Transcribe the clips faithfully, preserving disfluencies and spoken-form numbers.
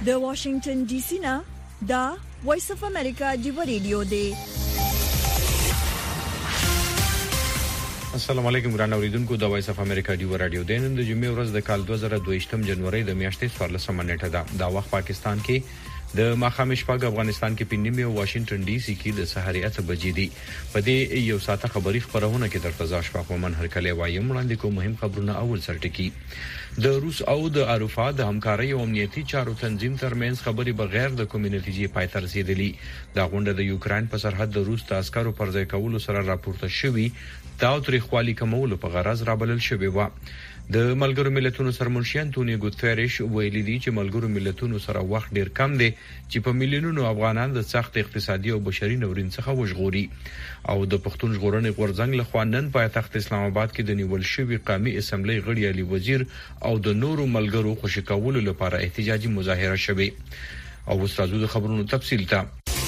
د واشنگټن ډي سي نه دا وایس اف امریکا دی ریډیو دی. السلام علیکم ګران اوریدونکو، د وایس اف امریکا دی رادیو دی نن د جمعې ورځ د کال دوه زره دوه جنوري د میاشتې څوارلسمه نیټه ده. دا وخت پاکستان کې د ماښام شپږ، افغانستان کې پنځمه او واشنگټن ډي سي کې د سحر اته بجې دي. په دې یو ساعته خبري خبرونه کې درته ځاش په کومن هر کله وایم وړاندې کوم مهم خبرونه. اول سرټکی د روس او د اروپا د همکارۍ او امنیتي چارو تنظیم ترمنځ خبري بغیر د کوم نتیجې پای ته رسیدلې. دا غونډه د یوکرين په سرحد د روس د عسکرو پر ځای کولو سره راپورته شوې دا تاریخوالي کومولو په غرض رابلل شوې و. د ملګرو ملتونو سرمنشي انټونیو ګوتریش ویلي دی چې ملګرو ملتونو سره وخت ډیر کم دی چې په میلیونونو افغانان د سخت اقتصادي او بشري ناورین څخه وژغوري. او د پښتون ژغورنې غورځنګ له خوا نن پایتخت اسلام آباد کې د نیول شوی قومي اسمبلی غړي علي وزیر او د نورو ملګرو خوشی کولو لپاره احتجاجي مظاهره شوه. او استادو د خبرونو تفصیل ته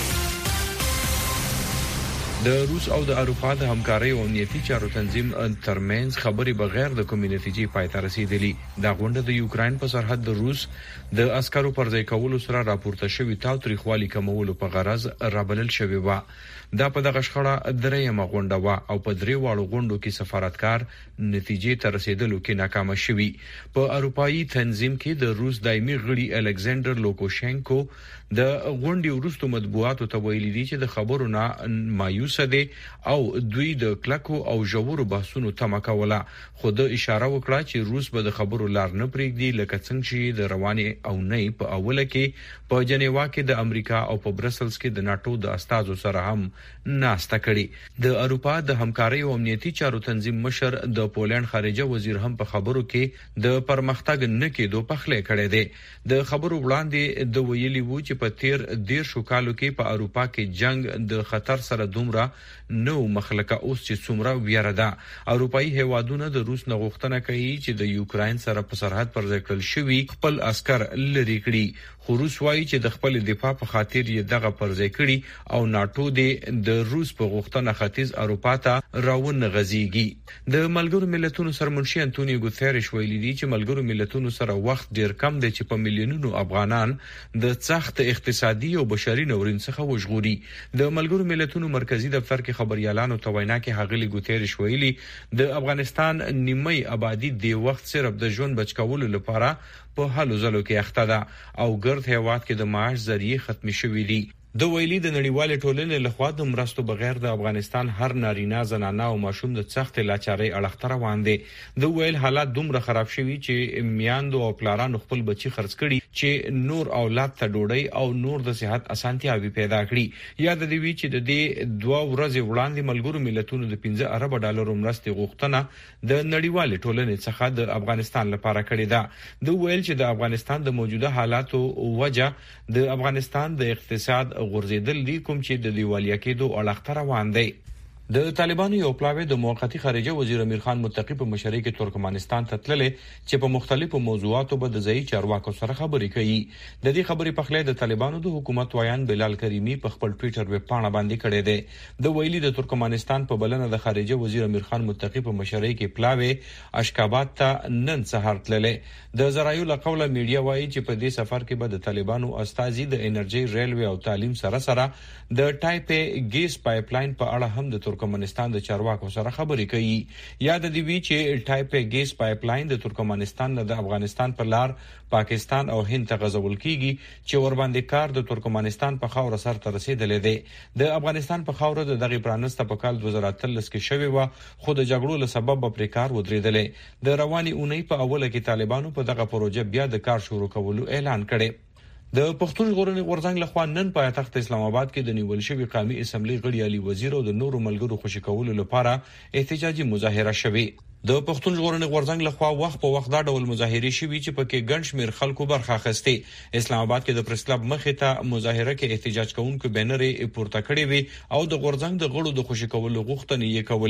د روس او د اروپا د همکارۍ او امنیتي چارو تنظیم ترمنځ خبري بغیر د کوم نتیجې پای ته رسیدلې. دا غونډه د یوکرين په سرحد د روس د عسکرو پر ځای کولو سره راپورته شوې تاریخوالي کومولو په غرض رابلل شوې و. دا په دغه شخړه درېیمه غونډه و او په درې واړو غونډو کې سفارتکار نتیجې ته رسیدلو کې ناکام شوی. په اروپאי تنظیم کې د روس دایمي غړي الکساندر لوکاشینکو د غونډې وروسته مطبوعاتو ته ویلي دي چې د خبرو نه مایوس دي او دوی د کلکو او ژورو بحثونو تمه کوله. خو د اشاره وکړه چې روس به د خبرو لار نه پرېږدي لکه څنګه چې د رواني او نه په اوله کې په جنیوا کې د امریکا او په برسلز کې د ناتو د استازو سره هم ناسته کړي. د اروپا د همکارۍ او امنیتي چارو تنظیم مشر د پولند خارجه وزیر هم په خبرو کې د پرمختګ نه کېدو پخلی کړی دی. د خبرو وړاندې د ویلي وو چې په تیر ډیر شو کالو کې په اروپا کې جنگ د خطر سره دومره نو مخلقه اوس چې څومره ویره ده. اروپאי هیوادونه د روس نه غوښتنه کوي چې د یوکرين سره په سرحد پر ځای کړل شوی خپل عسكر لري کړي. خو روس وايي چې د خپل دفاع په خاطر یې دغه پر ځای کړي او ناتو د روس په غوښتنه ختیځ اروپا ته راون غزيږي. د ملګرو ملتونو سرمنشي انټونیو ګوتریش ویلي دی چې ملګرو ملتونو سره وخت ډیر کم دی چې په میلیونونو افغانان د سخت اقتصادي او بشري ناورین څخه وژغوري. د ملګرو ملتونو مرکزی دفتر کې خبريالانو ته وینا کې هغلی ګوتریش ویلي د افغانستان نیمه آبادی د وخت صرف د ژوند بچکولو لپاره په حالو زلو کې اخته ده او ګرد هیواد کې د معاش ذریعہ ختم شوې دي. د ویلي د نړیوال ټولنې لخوا د مرستو بغیر د افغانستان هر نارینه زنانه او ماشوم د سخت لاچارۍ اړخ روان دي. د ویل حالات دومره خراب شوي چې میاندو او پلارانو خپل بچي خرڅ کړي چې نور اولاد ته ډوډۍ او نور د صحت اسانتیاوي پیدا کړي. یاد دی وی چې د دې دوه ورځې وړاندې ملګرو ملتونو د پنځه ارب ډالرو مرستې غوښتنه د نړیوال ټولنې څخه د افغانستان لپاره کړې ده. د ویل چې د افغانستان د موجوده حالاتو وجه د افغانستان د اقتصاد غورځیدل دي کوم چې د دیوالیا کېدو اړخ ته روان دی. د طالبانو یو پلاوی د موقتی خارجه وزیر امیر خان متقی په مشرۍ کې ترکمنستان ته تللی چې په مختلفو موضوعاتو به د ځای چارواکو سره خبرې کوي. د دې خبرې په خله د طالبانو د حکومت وایان بلال کریمی په خپل ټوئیټر ویب پاڼه باندې کړی دی. د ویلي د ترکمنستان په بلنه د خارجه وزیر امیر خان متقی په مشرۍ کې پلاوی اشکاباد ته نن سهار تللی. د زرایو له قوله میډیا وایي چې په دې سفر کې به د طالبانو استازي د انرژي ریلوي او تعلیم سره سره د ټایپې ګیس پایپلاین په اړه هم د ترکمنستان د چارواکو سره خبرې کوي. یاد دی وی چې ټایپې ګیس پایپلاین د ترکمنستان نه د افغانستان پر لار پاکستان او هند ته غځول کیږي چې ور باندې کار د ترکمنستان په خاور سر ته رسیدلې دی. د افغانستان په خاور د دغه پرانسته په کال دوه زره اتلس کې شوی و خو د جګړو له سبب په کار ودرېدلې. د رواني اونۍ په اوله کې طالبانو په دغه پروژه بیا د کار شروع کولو اعلان کړي. د پښتون ژغورنې غورځنګ لخوا نن پایتخت اسلام آباد کې د نیول شوی قومي اسمبلی غړي علي وزیر او د نورو ملګرو خوشی کولو لپاره احتجاجي مظاهره شوه. د پښتون ژغورنې غورځنګ لخوا وخت په وخت دا ډول مظاهره شوي چې پکې ګڼ شمېر خلکو برخه اخیستې. اسلام آباد کې د پریس کلب مخې ته مظاهره کې احتجاج کوونکو بینرې پورته کړې وي او د غورځنګ د غړو د خوشی کولو غوښتنې یې کولې.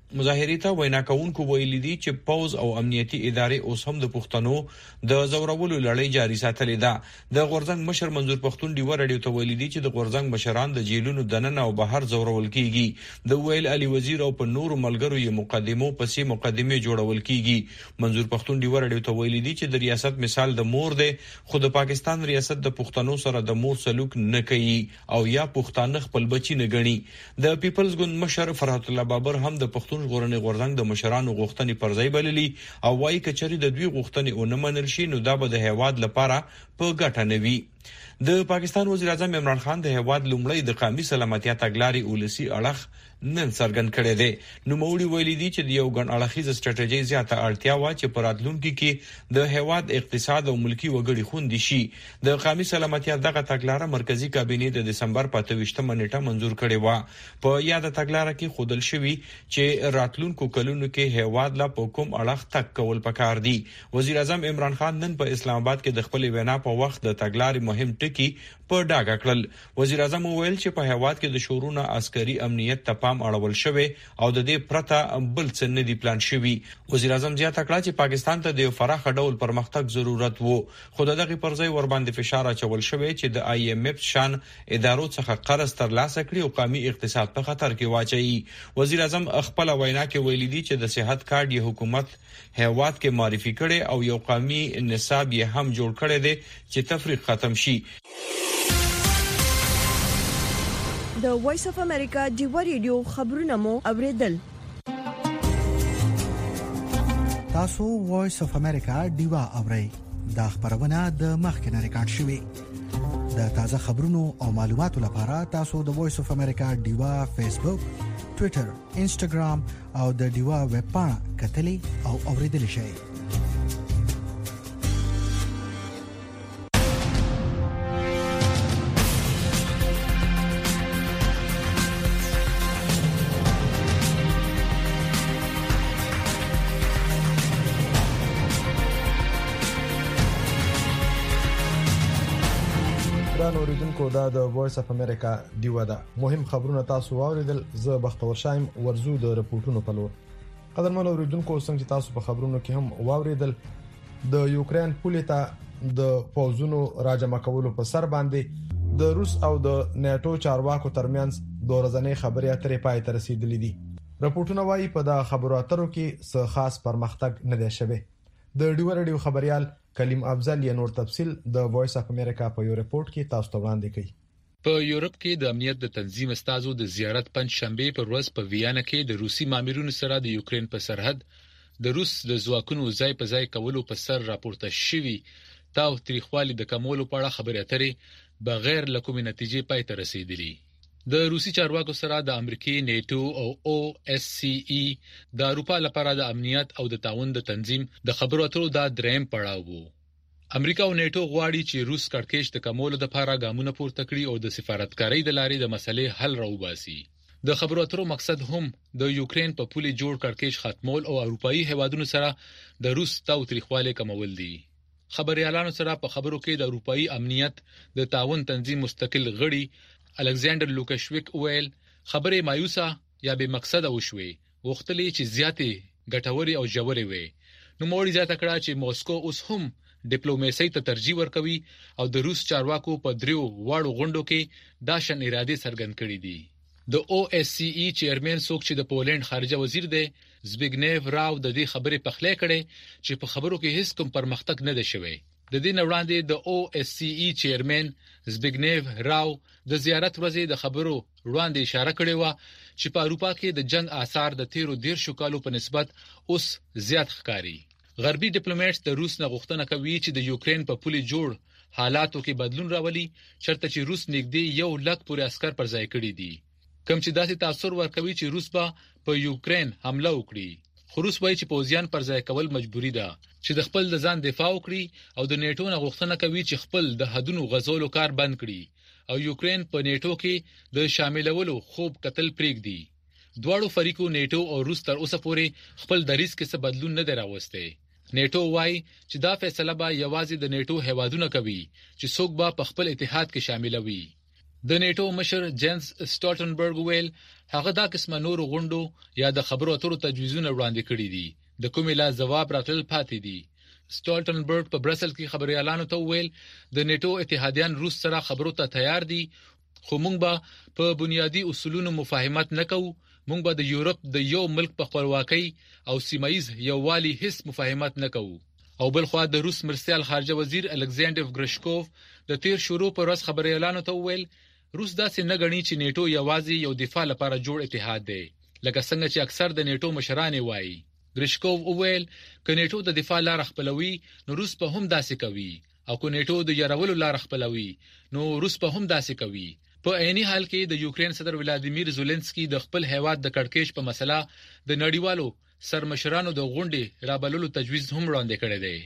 مظاهرې ته وینا کوونکو ویلي دي چې پوز او امنیتي ادارې اوس هم د پښتنو د زورولو لړۍ جاري ساتلې ده. د غورځنګ مشر منظور پښتون ډیوه رادیو ته ویلي دي چې د غورځنګ مشران د جیلونو دننه او بهر زورول کیږي. د ویل علي وزیر او په نورو ملګرو یې مقدمو پسې مقدمه جوړول کیږي. منظور پښتون ډیوه رادیو ته ویلي دي چې د ریاست مثال د مور دی، خو د پاکستان ریاست د پښتنو سره د مور سلوک نه کوي او یا پښتانه خپل بچی نه ګڼي. د پیپلز ګوند مشر فرحت الله بابر هم د پښتون ژغورنې غورځنګ د مشرانو غوښتنې پر ځای بللي او وايي کچري د دوی غوښتنې او نه منل شي نو دا به د هیواد لپاره په ګټه نه وي. د پاکستان وزیر اعظم عمران خان د هیواد لومړی د قومي سلامتیا تګلارې اولسي اړخ نن څرګند کړی دی. نو موړي ویلي دي چې د یو ګڼ اړخیزه سټریټیجي زیاته اړتیا و چې په راتلونکي کې د هیواد اقتصاد او ملکی وګړي خوندي شي. د قومي سلامتیا دغه تګلارې مرکزی کابینه د دسمبر په اتویشتمه نیټه منزور کړې و. په یاد تګلارې کې خودل شوی چې راتلونکو کلونو کې هیواد لا په کوم اړخ تک کول پکار دي. وزیر اعظم عمران خان نن په اسلام آباد کې د خپل وینا په وخت د تګلارې مهم ټکی په ډاګه کړل. وزیر اعظم وویل چې په هیواد کې د شورونه عسکري امنیت ته پام اړول شوی او د دې پرته بل څه نه دی پلان شوی. وزیر اعظم زیاته کړه چې پاکستان ته د فراخ ډول پرمختګ ضرورت وو، خو دغه پر ځای ور باندې فشار اچول شوی چې د آی ایم اف شان ادارو څخه قرض ترلاسه کړي او قومي اقتصاد په خطر کې واچي. وزیر اعظم خپل وینا کې ویلي دی چې د صحت کارت یې حکومت هیواد کې معرفي کړي او یو قومي نصاب یې هم جوړ کړی دی چې تفریق ختم شي. د وایس اف امریکا ډیو ریډیو خبرونه مو اوریدل. تاسو وایس اف امریکا ډیو اورئ. دا خبرونه د مخکنه ریکارډ شوې. د تازه خبرونو او معلوماتو لپاره تاسو د وایس اف امریکا ډیو فیسبوک، ټوئیټر، انسټاګرام او د ډیو ویب پاڼه کتلي او اوریدل شئ. اوریدونکو دا د وایس اف امریکا دیو ده. مهم خبرونه تاسو واوریدل. زه بختور شایم ورزو د رپورټونو په لور. قدرمن اوریدونکو څنګه تاسو په خبرونو کې هم واوریدل د یوکرين پولې ته د پوزونو راجمع کولو په سر باندې د روس او د نیټو چارواکو ترمنځ د ورځنۍ خبرې اترې پای ته رسیدلې دي. رپورټونه وايي په دا خبرو اترو کې څه خاص پرمختګ نه دی شوی. د ډیو ریډیو خبريال کلیم افضل یې نور تفصیل د وایس اف امریکا په یو رپورت کې تاسو ته وړاندې کړي. په یورپ کې د امنیت د تنظیم استازو د زیارت پنځ شنبه پر ورځ په ویانا کې د روسي مامورینو سره د یوکرين په سرحد د روس د ځواکونو ځای په ځای کولو په سر راپورته شوی تاو تاریخوالي د کمولو په اړه خبرې اترې بغیر له کومې نتیجې پای ته رسیدلې. د روسي چارواکو سره د امریکای نیټو او او اس سی ای د اروپا لپاره د امنیت او د تعاون د تنظیم د خبرو اترو د دریم پړاو وو. امریکا او نیټو غواړي چې روس کړکېچ د کمولو لپاره ګامونه پورته کړي او د سفارتکارۍ د لارې د مسلې حل راوباسي. د خبرو اترو مقصد هم د یوکرين په پولي جوړ کړکېچ ختمول او اروپאי هیوادونو سره د روس تاو تاریخواله کمول دي. خبريالانو سره په خبرو کې د اروپאי امنیت د تعاون تنظیم مستقل غړي الکساندر لوکاشویک ویل خبره مایوسه یا به مقصد وشوي وختلی چې زیاتې ګټوري او جوړي وي. نو موري ځا تکړه چې موسکو اوس هم ډیپلوماسي ته ترجیح ورکوي او د روس چارواکو په دریو واړو غونډو کې دا شن اراده څرګند کړې دي. د او اس سی ای چیرمن څوک چې د پولند خارجه وزیر دی زبیګنیو راو د دې خبرې په خله کړي چې په خبرو کې هیڅ کوم پرمختګ نه دی شوی. د دې وړاندې د او اس سی ای چیرمن زبیګنیو راو د زیارت ورځې د خبرو وړاندې اشاره کړې و چې په اروپا کې د جنگ آثار د تیرو ډیر شو کالو په نسبت اوس زیات ښکاري. غربي ډیپلوماټس د روس نه غوښتنه کوي چې د یوکرين په پولي جوړ حالاتو کې بدلون راولي چرته چې روس نږدې یو لک پورې عسكر پر ځای کړي دي. کوم چې داسې تاثیر ورکوي چې روس به په یوکرين حمله وکړي. خو روس وایي چې پوځیان پر ځای کول مجبوري ده چې د خپل د ځان دفاع وکړي او د نیټو نه غوښتنه کوي چې خپل د حدونو غزولو کار بند کړي او یوکرين په نیټو کې د شاملولو خوب قتل پریږدي. دواړو فریقو نیټو او روس تر اوسه پورې خپل دریځ کې څه بدلون نه دراوسته. نیټو وایي چې دا فیصله به یوازې د نیټو هیوادونو کوي چې څوک به په خپل اتحاد کې شامل وي. د نیټو مشر جنس سټالټنبرګ ویل هغه دا قسمه نور غونډو یا د خبرو اترو تجویزونه وړاندې کړي دي د کومې لا جواب راتل پاتې دي. سټالټنبرګ په برسل کې خبريالانو ته ویل د نیټو اتحادیان روس سره خبرو ته تیار دي خو موږ به په بنیادی اصولونو مفاهمت نکوو. موږ به د یورپ د یو ملک په خپلواکۍ او سیمایي یووالي هیڅ مفاهمت نکوو. او بل خو د روس مرستيال خارجه وزیر الکساندر ګرشکوف د تیر شروع پر ورځ خبريالانو ته ویل روس داسې نه غني چې نیټو یوازې یو دفاع لپاره جوړ اتحاد دی لکه څنګه چې اکثر د نیټو مشران وایي. ګرشکوف وویل ک نیټو د دفاع لار خپلوي نو روس په هم داسې کوي او ک نیټو د یارولو لار خپلوي نو روس په هم داسې کوي. په عیني حال کې د یوکرين صدر ولادیمیر زولنسکي د خپل هیواد د کڑکېش په مسله د نړیوالو سرمشرانو د غونډې رابللو تجویز هم وړاندې کړی دی.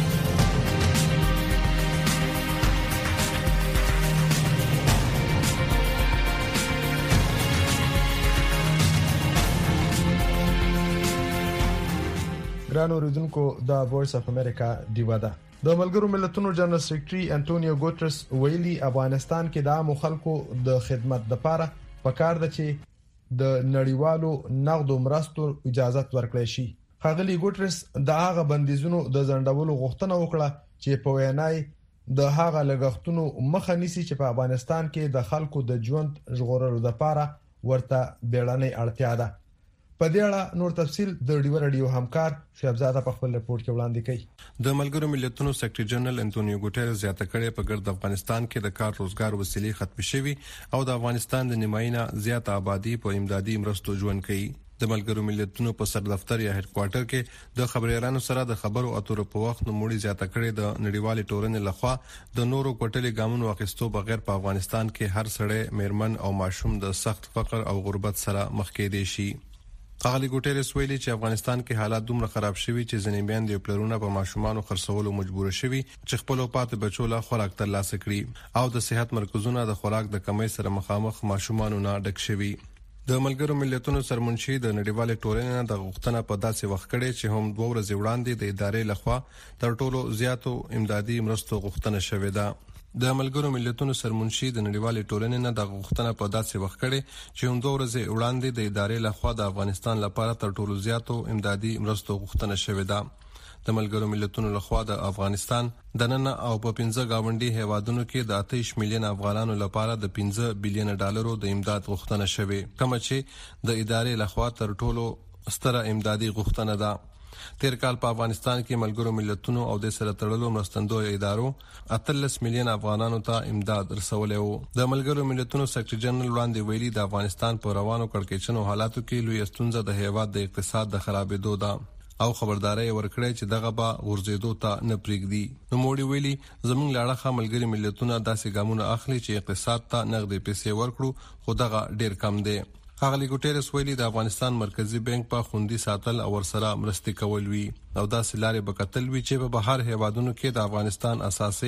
ګرانو اوریدونکو د وایس اف امریکا دیوا ده. د ملګرو ملتونو جنرال سیکریټري انټونیو ګوترس ویلي افغانستان کې د عامو خلکو د خدمت لپاره پکار ده چې د نړیوالو نقدو مرستو اجازه ورکړي شي. ښاغلي ګوترس د هغه بندیزونو د ځنډولو غوښتنه وکړه چې په وینای د هغه لګښتونو مخه نیسي چې په افغانستان کې د خلکو د ژوند ژغورلو لپاره ورته بیړنۍ اړتیا ده. په دې اړه نور تفصیل د ډیو رادیو همکار شعیب زاده په خپل رپورت کې وړاندې کړي. د ملګرو ملتونو سیکریټری جنرال انټونیو ګوټيرس زیاته کړې په ګرد افغانستان کې د کار روزګار وسیلې ختم شوي او د افغانستان د نیماینه زیات آبادی په امدادي مرستو ژوند کوي. د ملګرو ملتونو په سر دفتر یا هډ کوارټر کې د خبريالانو سره د خبرو اترو په وخت نوموړي زیاته کړې د نړیوالې ټولنې لخوا د نورو کوټلې ګامونو اخیستو بغیر په افغانستان کې هر سړی میرمن او ماشوم د سخت فقر او غربت سره مخ کېدي شي. ښاغلي ګوټيرس ویلي چې افغانستان کې حالات دومره خراب شوي چې ځینې میندې او پلرونه په ماشومانو خرڅولو مجبور شوي چې خپل پاتې بچو له خوراک ترلاسه کړي او د صحت مرکزونه د خوراک د کمی سره مخامخ ماشومانو نه ډک شوي. د ملګرو ملتونو سرمنشي د نړیوالې ټولنې د غوښتنه په داسې وخت کړي چې هم دوه ورځې وړاندې د ادارې لخوا تر ټولو زیاتو امدادي مرستو غوښتنه شوې ده. د ملګرو ملتونو سرمنشي د نړیوالې ټولنې نه د غوښتنه په داسې وخت کړي چې هم دوه ورځې وړاندې د ادارې لخوا د افغانستان لپاره تر ټولو زیاتو امدادي مرستو غوښتنه شوې ده. د ملګرو ملتونو لخوا د افغانستان د نن او په پنځه گاونډي هیوادونو کې د اتهش میلیون افغانانو لپاره د پنځه بلین ډالرو د امداد غوښتنه شوې کوم چې د ادارې لخوا تر ټولو ستره امدادي غوښتنه ده. تیر کال په افغانستان کې ملګرو ملتونو او د سره تړلو مرستندوی ادارو اتلس میلیون افغانانو ته امداد رسولې وو. د ملګرو ملتونو سیکریټری جنرال وړاندې ویلي د افغانستان په روانو کړکېچنو حالاتو کې لوی ستونزه د هیواد د اقتصاد د خرابېدو ده او خبرداري ورکړی چې دغه به ورزيدو ته نه پریږدي. نو موړي ویلي زمونږ لاړه ملګري ملتونه داسې ګامونه اخلي چې اقتصاد ته نغدي پیسې ورکړو خو دغه ډیر کم دی. ښاغلي ګوټيرس ویلي د افغانستان مرکزی بانک په خوندي ساتل او ورسره مرستې کول وی او دا سلاره بکتل وی چې په بهر هیوادونو کې د افغانستان اساسي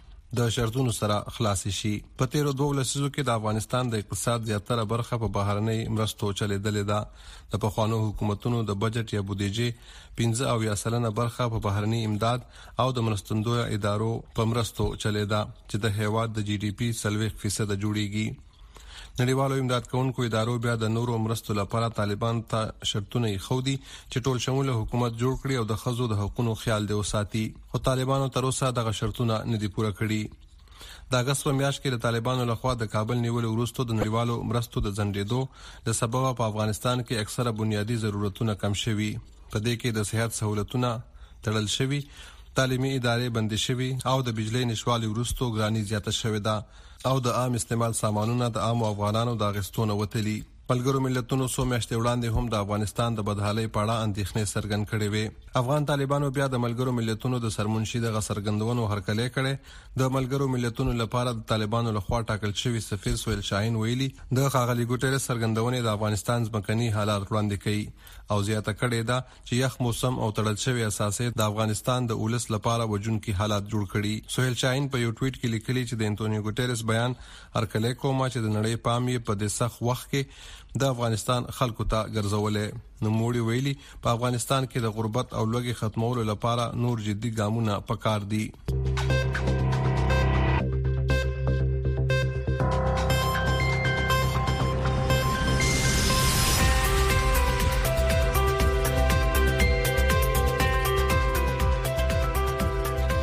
د شرطونو سره خلاص شي. په تیرو دوه لسیزو کې د افغانستان د اقتصاد زیاتره برخه په بهرنۍ مرستو چلیدلې ده. د پخوانو حکومتونو د بجټ یا بودیجې پنځه او یا سلنه برخه په بهرنۍ امداد او د مرستندوی ادارو په مرستو چلیدا چې د هیواد د جی ډي پی سلويخ فیصد جوړیږي. نړیوالو امداد کوونکو ادارو بیا د نورو مرستو لپاره طالبان ته شرطونه یې خودي چې ټول شموله حکومت جوړ کړي او د خزو د حقوقو خیال دی وساتي خو طالبانو تر اوسه دغه شرطونه نه دي پوره کړي. د اگست په میاشت کې د طالبانو لخوا د کابل نیولو وروسته د نړیوالو مرستو د ځنډېدو د سبب په افغانستان کې اکثره بنیادی ضرورتونه کم شوي. په دې کې د صحت سہولتونه تړل شوي، تعلیمي ادارې بندي شوي او د بجلی نشوالي وروسته ګرانی زیاته شوې ده او د عام استعمال سامانونه د عام افغانانو د غستونه وتلي. ملګرو ملتونو سو میاشتې وړاندې هم د افغانستان د بدحالۍ په اړه اندېښنې څرګند کړې وې. افغان طالبانو بیا د ملګرو ملتونو د سرمنشي د څرګندونو هرکلی کړي. د ملګرو ملتونو لپاره د طالبانو لخوا ټاکل شوی سفیر سویل شاهین ویلي د ښاغلي ګوټيرس څرګندونې د افغانستان ځمکني حالات وړاندې کړي او زیاته کړې ده چې یخ موسم او تړل شوی اساسي د افغانستان د اولس لپاره وجونکي حالات جوړ کړي. سویل شاهین په یو ټویټ کې لیکلي چې د انټونیو ګوټيرس بیان هرکلی کوم چې د نړۍ پام یې په دې سخت وخت کې د افغانستان خلکو ته ګرځولې. نو موړي ویلي په افغانستان کې د غربت او لوږې ختمولو لپاره نور جدي ګامونه پکار دي.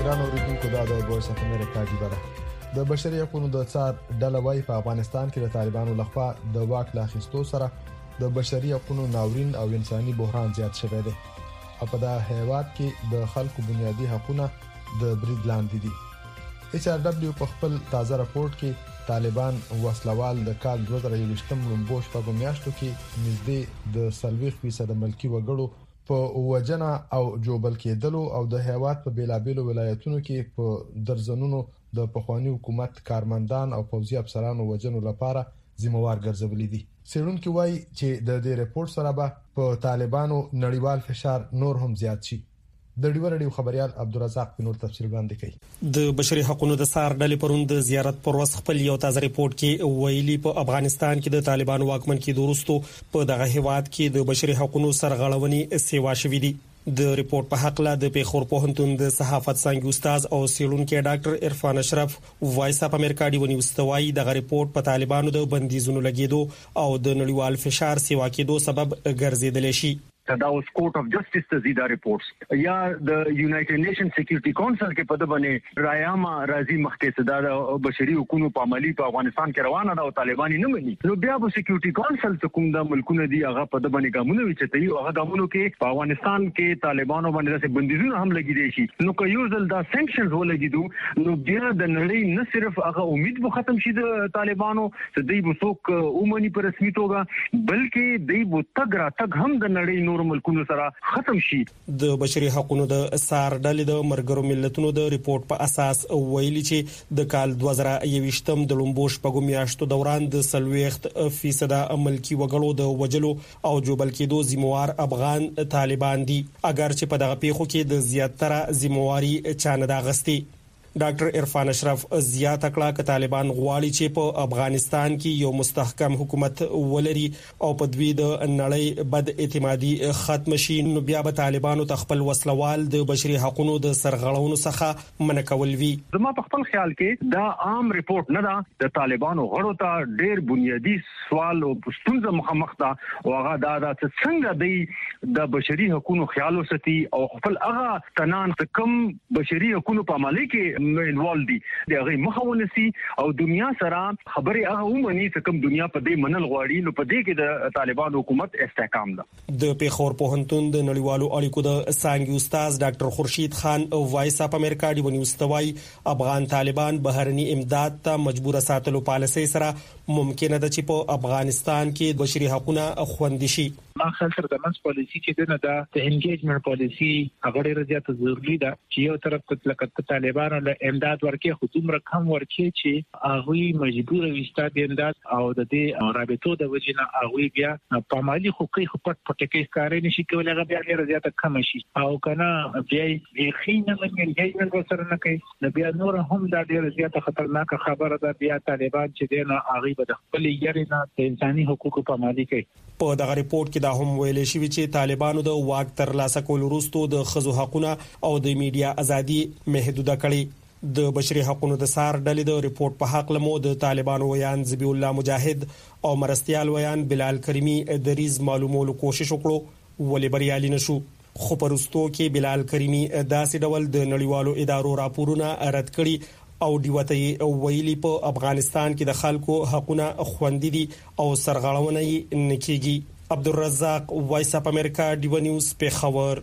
ګران اوریدونکو دا د وایس اف امریکا دی بره د بشري حقوقو د څار ډله وايي په افغانستان کې د طالبانو لخوا د واک لا خستو سره د بشري حقوقو ناورین او انساني بحران زیات شوی دی. په دا هیواد کې د خلکو بنیادي حقوقونه د برید لاندې دي. ایچ آر دبليو په خپل تازه راپورټ کې طالبان وسلوال د کال دوه زره یوولسم لومبوش په میاشتو کې نږدې د سلويخ فیصد ملکی وګړو په وجنه او جوبل کېدلو او د هیواد په بیلابیلو ولایتونو کې په درزنونو د پخوانی حکومت کارمندان او پوځي افسرانو وجنو لپاره ذمہوار ګرځولې دي. سیرونکو وایي چې د دې ریپورت سره به په طالبانو نړیوال فشار نور هم زیات شي. د ډیور ډیو خبريال عبدالرزاق بنور تفصیل وړاندې کوي. د بشري حقوقو د سار ډلې پروند د زیارت پر وس خپل یو تازه ریپورت کې ویلي په افغانستان کې د طالبانو واکمن کې دروستو په دغه هیواد کې د بشري حقوقو سرغړونې سیوا شوې دي. د ریپورت په حق لا د پیښور پوهنتون د صحافت څنګه استاد او سیلونکو ډاکټر عرفان اشرف وایس اپ امریکا دی ونی واستوي د ریپورت په طالبانو د بندیزونو لګیدو او د نړیوال فشار سیوا کېدو سبب ګرځیدل شي. دا اوس کورټ اف جسټس ته زیاده ریپورتس یا د یونایټډ نیشن سکیورټي کونسل کې په دبنه رایاما راځي مخکې صدا د بشري حقوقو په عملی په افغانستان کې روانه ده او طالبان نه مني. نو بیا په سکیورټي کونسل ته کوم د ملکونو دی هغه په دبنه ګامونه وچتي او هغه ګامونو کې په افغانستان کې طالبانو باندې د بندیزونو هم لګیدي شي. نو که یو ځل دا سانکشنز ولګیدو نو بیا د نړۍ نه صرف هغه امید به ختم شي د طالبانو چې دوی به څوک اومني په رسمي توګه بلکې دوی به تګ را تګ هم د نړۍ نور ملکونو سره ختم شي. د بشري حقوقو د سار ډلې د مرګرو ملتونو د ریپورت په اساس ویلي چې د کال دوه زره یوولسم د لومبوش په میاشتو دوران د سلويخت فیصد ملکی وګړو د وجلو او جوبل کېدو ذمہوار افغان طالبان دي اگر چې په دغه پیښو کې د زیاتره ذمہواري چانه دا غستي. ډاکټر عرفان اشرف زیاته کړه چې طالبان غواړي چې په افغانستان کې یو مستحکم حکومت ولري او په دوی د نړۍ بد اعتمادي ختم شي. نو بیا به طالبانو تخپل وسلوال د بشري حقوقو د سرغړونو څخه منکول وی. زما په خپل خیال کې دا عام ریپورت نه ده. د طالبانو غړو ته ډېر بنیادی سوال او ستونزه مخامخ ده او هغه دا د څنګه دی د بشري حقوقو خیال وساتي او خپل هغه تنان کم بشري حقوقو په عملي کې انوالو دي دغه مخاونه سي او دنیا سره خبره هغه ومني چې کوم دنیا په دې منل غواړي نو په دې کې د طالبان حکومت استحکام ده. د پیښور پوهنتون د نړیوالو اړیکو د څنګه استاد ډاکټر خورشید خان او وایس اپ امریکا دی ونی واستوي افغان طالبان بهرني امداد ته مجبور ساتلو پالیسي سره ممکنه ده چې په افغانستان کې بشري حقوقونه خوندي شي. ما خپل سره د منځ پالیسي چې نه ده د انګیجمنت پالیسي هغه ډیره زیاته ضروري ده چې یو طرف ته لکه طالبانو له امداد ورکې خو دومره کم ورکې چې هغه مجبور وي د امداد او د دې رابطو د وجنه هغه بیا په مالی حقوقي خپل پټکې ښکارې نشي کولای هغه بیا ډیره زیاته کم شي او کنه بیا یې خینه من انګیجمنت سره نه کوي نو بیا نور هم دا ډیره زیاته خطرناک خبره ده. بیا طالبان چې دینه هغه به خپل یاري نه د انساني حقوقو په مالی کوي. په دغه ریپورت کې دا هم ویل شوی چې طالبانو د واک تر لاسه کول وروسته د خزو حقوقونه او د میډیا ازادي محدوده کړي. د بشري حقوقو د سار ډلې د ریپورت په حق لمو د طالبانو ویان ذبی الله مجاهد او مرستيال ویان بلال کریمی دریز معلومولو کوشش وکړو ولې بریالي نشو. خو پرستو کې بلال کریمی داسې ډول د نړیوالو ادارو راپورونه رد کړي او دیوته ویلي په افغانستان کې د خلکو حقوقونه خوندي دي او سرغړونه یې نکېږي. عبدالرزاق وایس اپ امریکا دیو نیوز په خبر.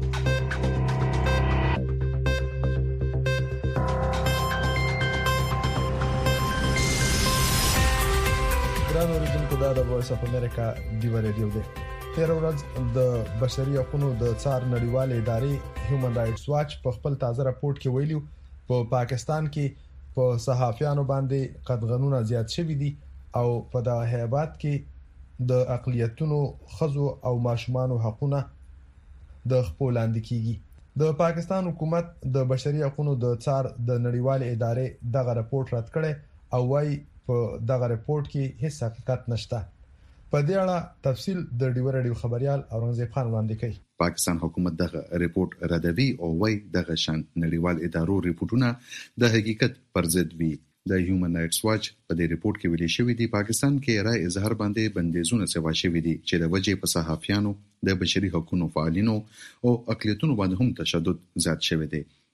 ګران اوریدونکو دا د وایس اپ امریکا دیو ریډیو دی. تیر ورځ د بشري حقوقو د څار نړیوال ادارې هیومن رائټس واچ په خپل تازه راپورټ کې ویلي په پا پاکستان کې په صحافیانو باندې قدغنونه زیات شوي دي او په دغه هیواد کې د اقلیتونو خزو او ماشومانو حقوقونه د خپل لاندې کیږي. د پاکستان حکومت د بشري حقوقو د څار د نړیوال ادارې دغه راپورټ رد کړي او وايي په دغه راپورټ کې هیڅ حقیقت نشته. په دې اړه تفصیل د ډیور ډیو خبريال اورنګزیب خان وړاندې کوي. پاکستان حکومت دغه ریپورت ردوي او وايي دغه شان نړیوال ادارو ریپورتونه د حقیقت پر ضد وي. د هیومن رائټس واچ په دې ریپورت کې ویلي شوی دی پاکستان کې رائے اظهار باندې بندیزونه سوا شوی دي چې د وجې په صحافیانو د بشري حقوقو فعالینو او اقلیتونو باندې هم تشدد زیات شوی دی.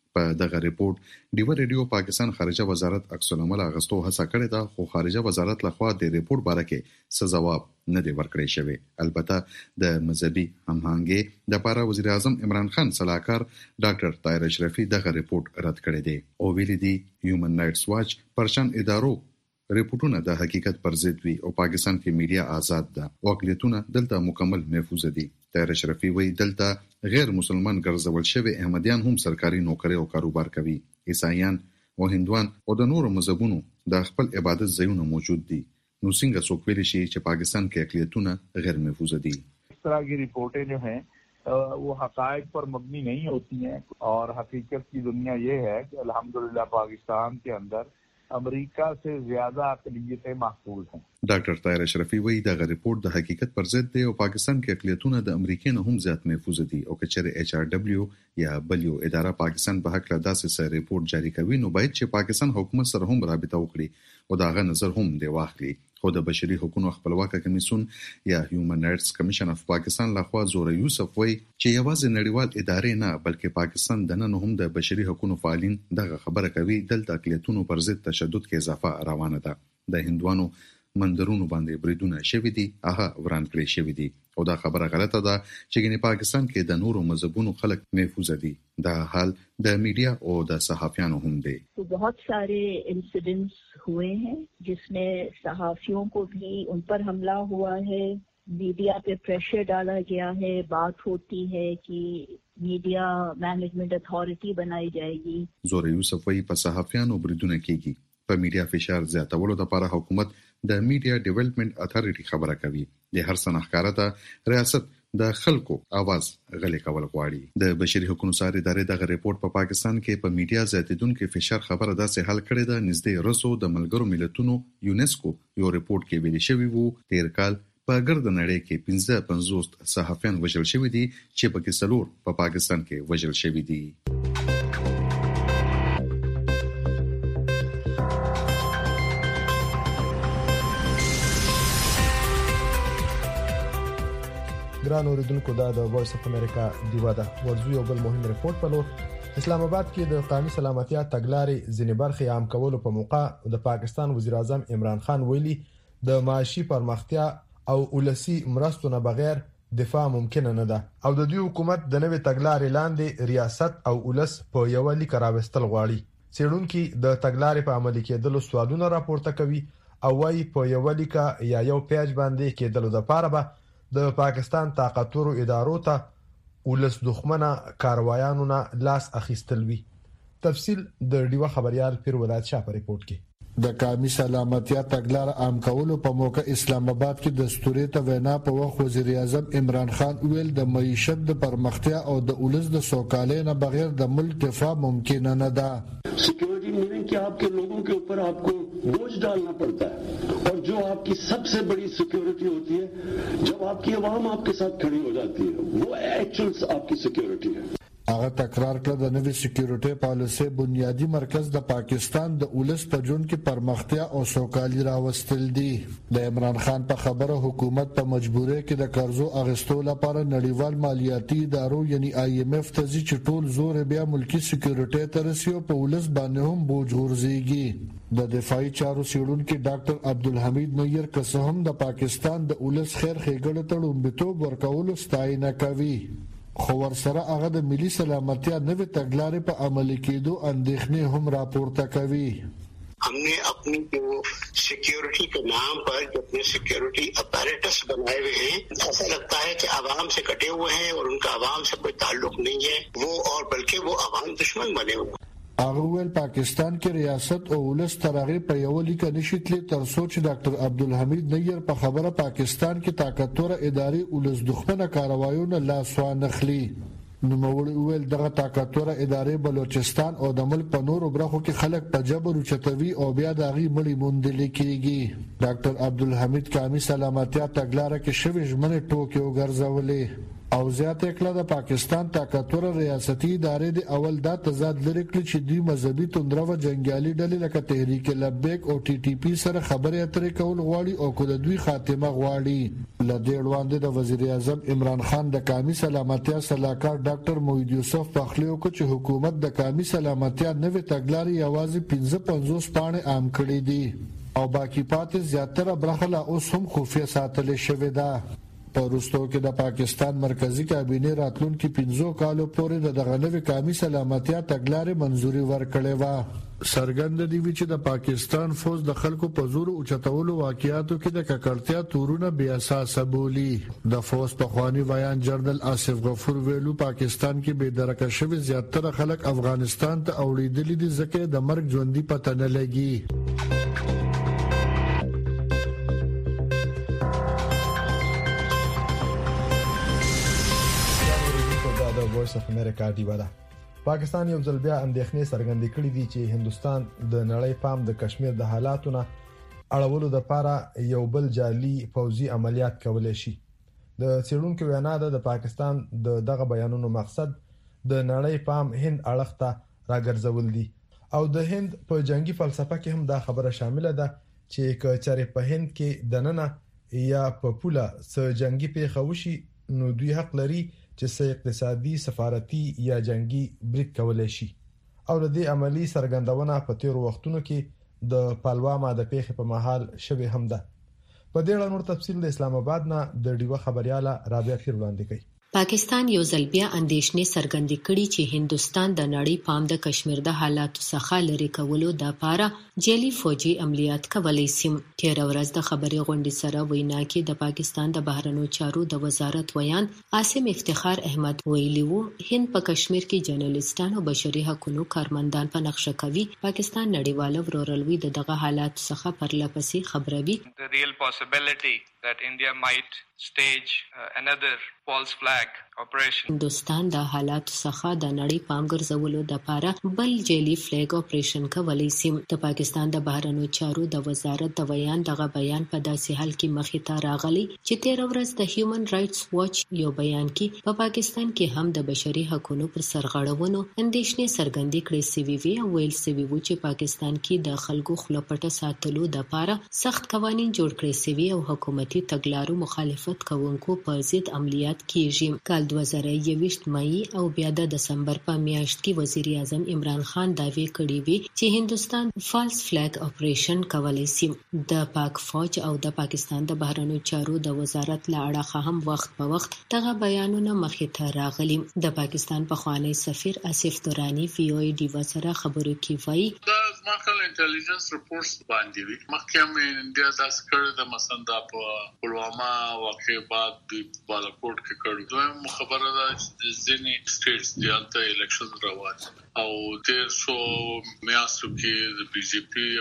په دغه ریپورت ډیو ریډیو پاکستان خارجه وزارت عکس العمل اغستو هڅه کړې ده، خو خارجه وزارت لخوا د ریپورت باره کې څه جواب نه دی ورکړی شوی. البته د مذهبي هماهنګي د لپاره وزیر اعظم عمران خان صلاحکار ډاکټر طاهر اشرفي دغه ریپورت رد کړی دی او ویلي دی هیومن رائټس واچ پرشن ادارو ریپورتونه د حقیقت پر ضد وي او پاکستان کې میډیا آزاد ده او اقلیتونه دلته مکمل محفوظ دي. طاهر اشرفي وایي دلته غیر مسلمان ګرځول شوی احمدیان هم سرکاري نوکری او کاروبار کوي. عیسایان او هندوان او د نورو مذهبونو د خپل عبادت ځایونه موجود دي. نو څنګه څوک ویلی شي چې پاکستان کې اقلیتونه غیر محفوظ دي؟ اس طرح کی رپورٹیں جو ہیں وہ حقائق پر مبنی نہیں ہوتی ہیں اور حقیقت کی دنیا یہ ہے کہ الحمدللہ پاکستان کے اندر امریکہ سے زیادہ اقلیتیں محفوظ ہیں. ډاکټر طاهر اشرفي وایي دا ریپورت د حقیقت پر ضد دی او پاکستان کې اقلیتونه د امریکا نه هم زیات محفوظ دي او کچره ایچ آر ډبلیو یا بلیو اداره پاکستان په حق له داسې سره ریپورت جاری کوي نو باید چې پاکستان حکومت سره هم رابطه وکړي او دا غو نظر هم دی واخلي. خو د بشري حقوقو خپلواک کمیسیون یا هیومن رائټس کمیشن اف پاکستان لخوا زوره یوسف وایي چې یوازې نړیوال ادارې نه بلکې پاکستان د نن هم د بشري حقوقو فعالین دغه خبره کوي دلته اقلیتونو پر ضد تشدد کې اضافه روانه ده. د هندوانو مندرونو باندې بریدونه شوي دي، هغه وران کړی شوي دي او دا خبره غلطه ده چې ګنې پاکستان کې د نورو مذهبونو خلک محفوظ دي. دا حال د میډیا او د صحافیانو هم دی. تو بہت سارے انسیڈنٹس ہوئے ہیں جس میں صحافیوں کو بھی ان پر حملہ ہوا ہے، میڈیا پہ پریشر ڈالا گیا ہے، بات ہوتی ہے کہ میڈیا مینجمنٹ اتھارٹی بنائی جائے گی. زوره یوسف وایي په صحافیانو بریدونه کیږي. په میډیا فشار زیاتولو لپاره حکومت د میډیا ډیولپمنٹ اتھارټي خبره کوي. د هر سنخکاره ته ریاست د خلکو आवाज غلې کول غواړي. د بشري حقوقو ساري ادارې دغه ریپورت په پا پاکستان کې په میډیا زیاتیدونکو فشار خبره داسې حل کړې ده. نږدې رسو د ملګرو ملتونو یونیسکو یو ریپورت کې ویل شوی وو تیر کال په ګرد نړۍ کې پنځه پنځوس صحافیان وژل شوي دي چې پکې څلور په پا پاکستان کې وژل شوي دي. ګران اوریدونکو دا د وایس اف امریکا دیوا ده. ورزو یو بل مهم ریپورت په لور اسلام آباد کې د قومي سلامتیا تګلارې ځینې برخې عام کولو په موقع د پاکستان وزیر اعظم عمران خان ویلي د معاشي پرمختیا او ولسی مرستو نه بغیر دفاع ممکن نه ده او د دوی حکومت د نوې تګلارې لاندې ریاست او ولس په یو لیک راوستل غواړي. څېړونکو د تګلارې په عملي کېدلو سوالونه راپورته کوي او وايي په یو لیک یا یو پیج باندې کېدلو د پاره به د پاکستان طاقتورو ادارو ته ولس دښمنه کاروایانو نه لاس اخیستل وی. تفصیل د ډیوه خبريال پیر ولایت شاه په ریپورت کې. د قومي سلامتیا تګلار عام کولو په موقع اسلام آباد کې د ستوري ته وینا په وخت وزیر اعظم عمران خان ویل د معیشت د پرمختیا او د ولس د سوکالۍ نه بغیر د ملک دفاع ممکن نه ده. Security meaning कि आपके लोगों के ऊपर आपको बोझ डालना पड़ता है और जो आपकी सबसे बड़ी सिक्योरिटी होती है जब आपकी आवाम आपके साथ खड़ी हो जाती है वो एक्चुअल्स आपकी सिक्योरिटी है. هغه تکرار کړ د نوې سکیورټي پالیسي بنیادی مرکز د پاکستان د ولس په جون کې پرمختیا او سوکالي راوستل دي. د عمران خان په خبره حکومت په مجبورۍ کې د قرضو اغستو لپاره نړیوال مالیاتي ادارو یعنی آی ایم ایف ته چې ټول زور بیا ملکی سکیورټي ترسیو په ولس باندې هم بوج ورزيږي. د دفاعي چارو سیړونکو ډاکټر عبدالحمید نیر قسم د پاکستان د ولس خیر ښېګړه ته لومړیتوب ورکولو ستاینه کوي. خو ورسره هغه د ملي سلامتیا نوې تګلارې په عملي کېدو اندېښنې هم راپورته کوي. हमने अपनी जो सिक्योरिटी के नाम पर जो अपने सिक्योरिटी अपैरेटस बनाए हुए हैं ऐसा लगता है कि आवाम से कटे हुए हैं और उनका आवाम से कोई ताल्लुक नहीं है वो और बल्कि वो आवाम दुश्मन बने हुए हैं. هغه ول پاکستان کې ریاست او ولس ترغه په یو لیک نشیتلی تر سوچ ډاکټر عبدالحمید نیر په خبره پاکستان کې طاقتور اداري ولس دښمنه کاروایونه لاس وانخلي. نو موږ ویل دغه طاقتور اداري بلوچستان او د ملک په نورو برخو کې خلک په جبر او چتوي او بیا د غي مړي موندل کېږي. ډاکټر عبدالحمید قومي سلامتیا تګلارې کې شوي ژمنه ټوکیو ګرځولې او زیات کړه د پاکستان طاقتور ریاستي ادارې د اول دا تضاد لري کړ چې دوی مذهبي توندرو جنگیالي ډلې لکه تحریک لبیک او ټي ټي پی سره خبرې اترې کول غواړي او کله دوی خاتمه غواړي. لدې وړاندې د وزیر اعظم عمران خان د قومي سلامتیا صلاحکار ډاکټر موحد یوسف پخلیو کو چې حکومت د قومي سلامتیا نوې تګلارې یوازې پنځه پنځوس پاڼې عام کړې دي او باقی پاتې زیاتره برخه لا اوس هم خفیه ساتل شوې ده. په وروستو کې د پاکستان مرکزی کابینه راتلونکي پنځو کالو پورې د دغه نوې قومي سلامتیا تګلارې منځوري ورکړې و. سرګند دی چې د پاکستان فوج د خلکو په زور او چتولو واقعیاتو کې د ککړتیا تورونه بیا اساس بولی. د فوج په خواني بیان جنرال آصف غفور ویلو پاکستان کې به درکه شوی زیاتره خلک افغانستان ته اوړېدلي دي ځکه د مرګ ژوندۍ پته نه لګي. وایس اف امریکا دیوا ده. پاکستان یو ځل بیا اندېښنې څرګندې کړې دي چې هندستان د نړۍ پام د کشمیر د حالاتونو اړولو لپاره یو بل جعلي فوزي عملیات کولای شي. د څېړونکو وینا ده د پاکستان د دغه بیانونو مقصد د نړۍ پام هند اړخ ته راګرځول دي او د هند په جنگي فلسفه کې هم دا خبره شامل ده چې کچره په هند کې دننه یا په پوله س جنگي پیښه وشي نو دوی حق لري چې سه اقتصادي سفارتي یا جنگي بریک کولای شي. او د دې عملی سرګندونه په تیر وختونو کې د پلواما د پیښې په محل شوه هم ده. په دې اړه نور تفصیل د اسلام آباد نه د ډیوه خبرياله رابعه پیر وړاندې کوي. پاکستان یو ځل بیا اندېښنې څرګندې کړې چې هندستان د نړۍ پام د کشمیر د حالاتو څخه لرې کولو لپاره جعلي فوجي عملیات کولای شي. تیر ورځ د خبري غونډې سره وینا کې د پاکستان د بهرنیو چارو د وزارت ویان عاصم افتخار احمد ویلي وو هند په کشمیر کې جرنالستان او بشري حقوقو کارمندان په نقشه کوي. پاکستان نړیواله ورورولوي د دغه حالات څخه پرلپسې خبروي. The real possibility that India might stage uh, another false flag operation. هندوستان د حالات څخه د نړۍ پام ګرځولو لپاره بل جعلي فلیګ اپریشن کولای شي. د پاکستان د بهرنیو چارو د وزارت د بیان دغه بیان په داسې حال کې مخې ته راغلی چې تیر ورځ د هیومن رائټس واچ یو بیان کې په پاکستان کې هم د بشري حقوقو پر سرغړونو اندېښنې څرګندې کړې سوي وي او ویل سوي وو چې پاکستان کې د خلکو خلپټه ساتلو لپاره سخت قوانين جوړ کړی سوي او حکومتي تګلارو مخالفت کوونکو په ضد عملیات کیږي. کال دوه زره یوویشت مئی او بیا د دسمبر په میاشت کې وزیر اعظم عمران خان داوی کړی وی چې هندستان فالس فلیګ اپریشن کولای شي. د پاک فوج او د پاکستان د بهرنیو چارو د وزارت له اړخه هم وخت په وخت دغه بیانونه مخې ته راغلي. د پاکستان پخوانی سفیر آصف درانی وی او ای ډیوا سره خبرو کې وایي د ماکل انټيليجنس رپورټس باندې وی مخکې هم انډیا داس کړ د مسندا په پلواما واقع بعد د بالاکوټ کې کړو. دویم خبره ده چې ځینې سټیټس د انټ الیکشن روان او تیر شو میاشتو کې د بي جے پی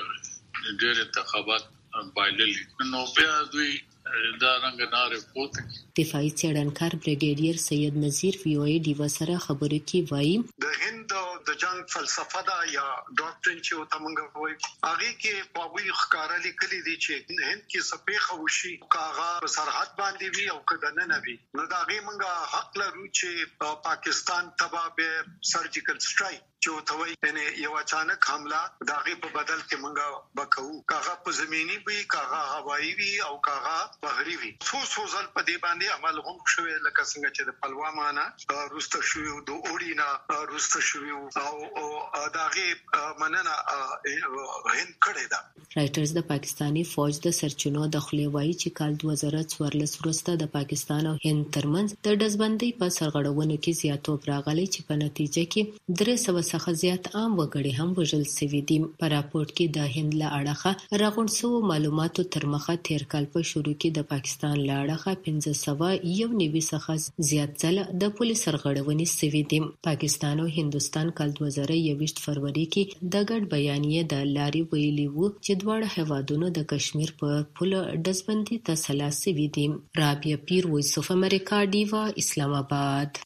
ډېر انتخابات بایللي نو بیا دوی دا رنګ نه رپورت. دفاعي څېړنکار بریګیډیر سید نذیر وی او ای ډیوا سره خبرو کې وایي د هند د جنگ فلسفه دا یا ډاکټرین چې او تمنګ وایي هغه کې په وی ښکارا لیکلي دي چې هند کې سپېخه وشي کاغه سرحد باندې وی او کده نه وي نو دا غي منګه حق لرو چې پاکستان تبا به سرجیکل سټرایک چې توي یعنی یو اچانک حمله دا غي په بدل کې منګه وکاو کاغه په زميني وي کاغه هوایي وي او کاغه بحري وي. څو څو ځل په دې باندې عمل هم شوی لکه څنګه چې د پلواما نه روسته شوی د اوډینا روسته شوی او داغه مننه هند کړی دا. رائټرز د پاکستانی فوج د سرچینو د خلیوای چې کال دوه زره څوارلس وروسته د پاکستان او هند ترمنځ د دزبندۍ په سرغړونو کې زیاتوب راغلی چې په نتیجه کې درې سوه څخه زیات عام وګړي هم وژل شوي دي. په راپورټ کې د هند له اړخه راغونډ شوو معلوماتو تر مخه تیر کال په شروع کې د پاکستان له اړخه پنځه سوه یو نوي څخه زیات ځله د پولیس سرغړونې شوي دي. پاکستان او هندوستان کال دوه زره یوویشت فروری کې د ګډ بیانیه د لارې ویلي وو چې دواړه هیوادونو د کشمیر په پوله دزبندۍ ته سلا شوي دي. رابعه پیر وایس اف امریکا ډیوا اسلام آباد.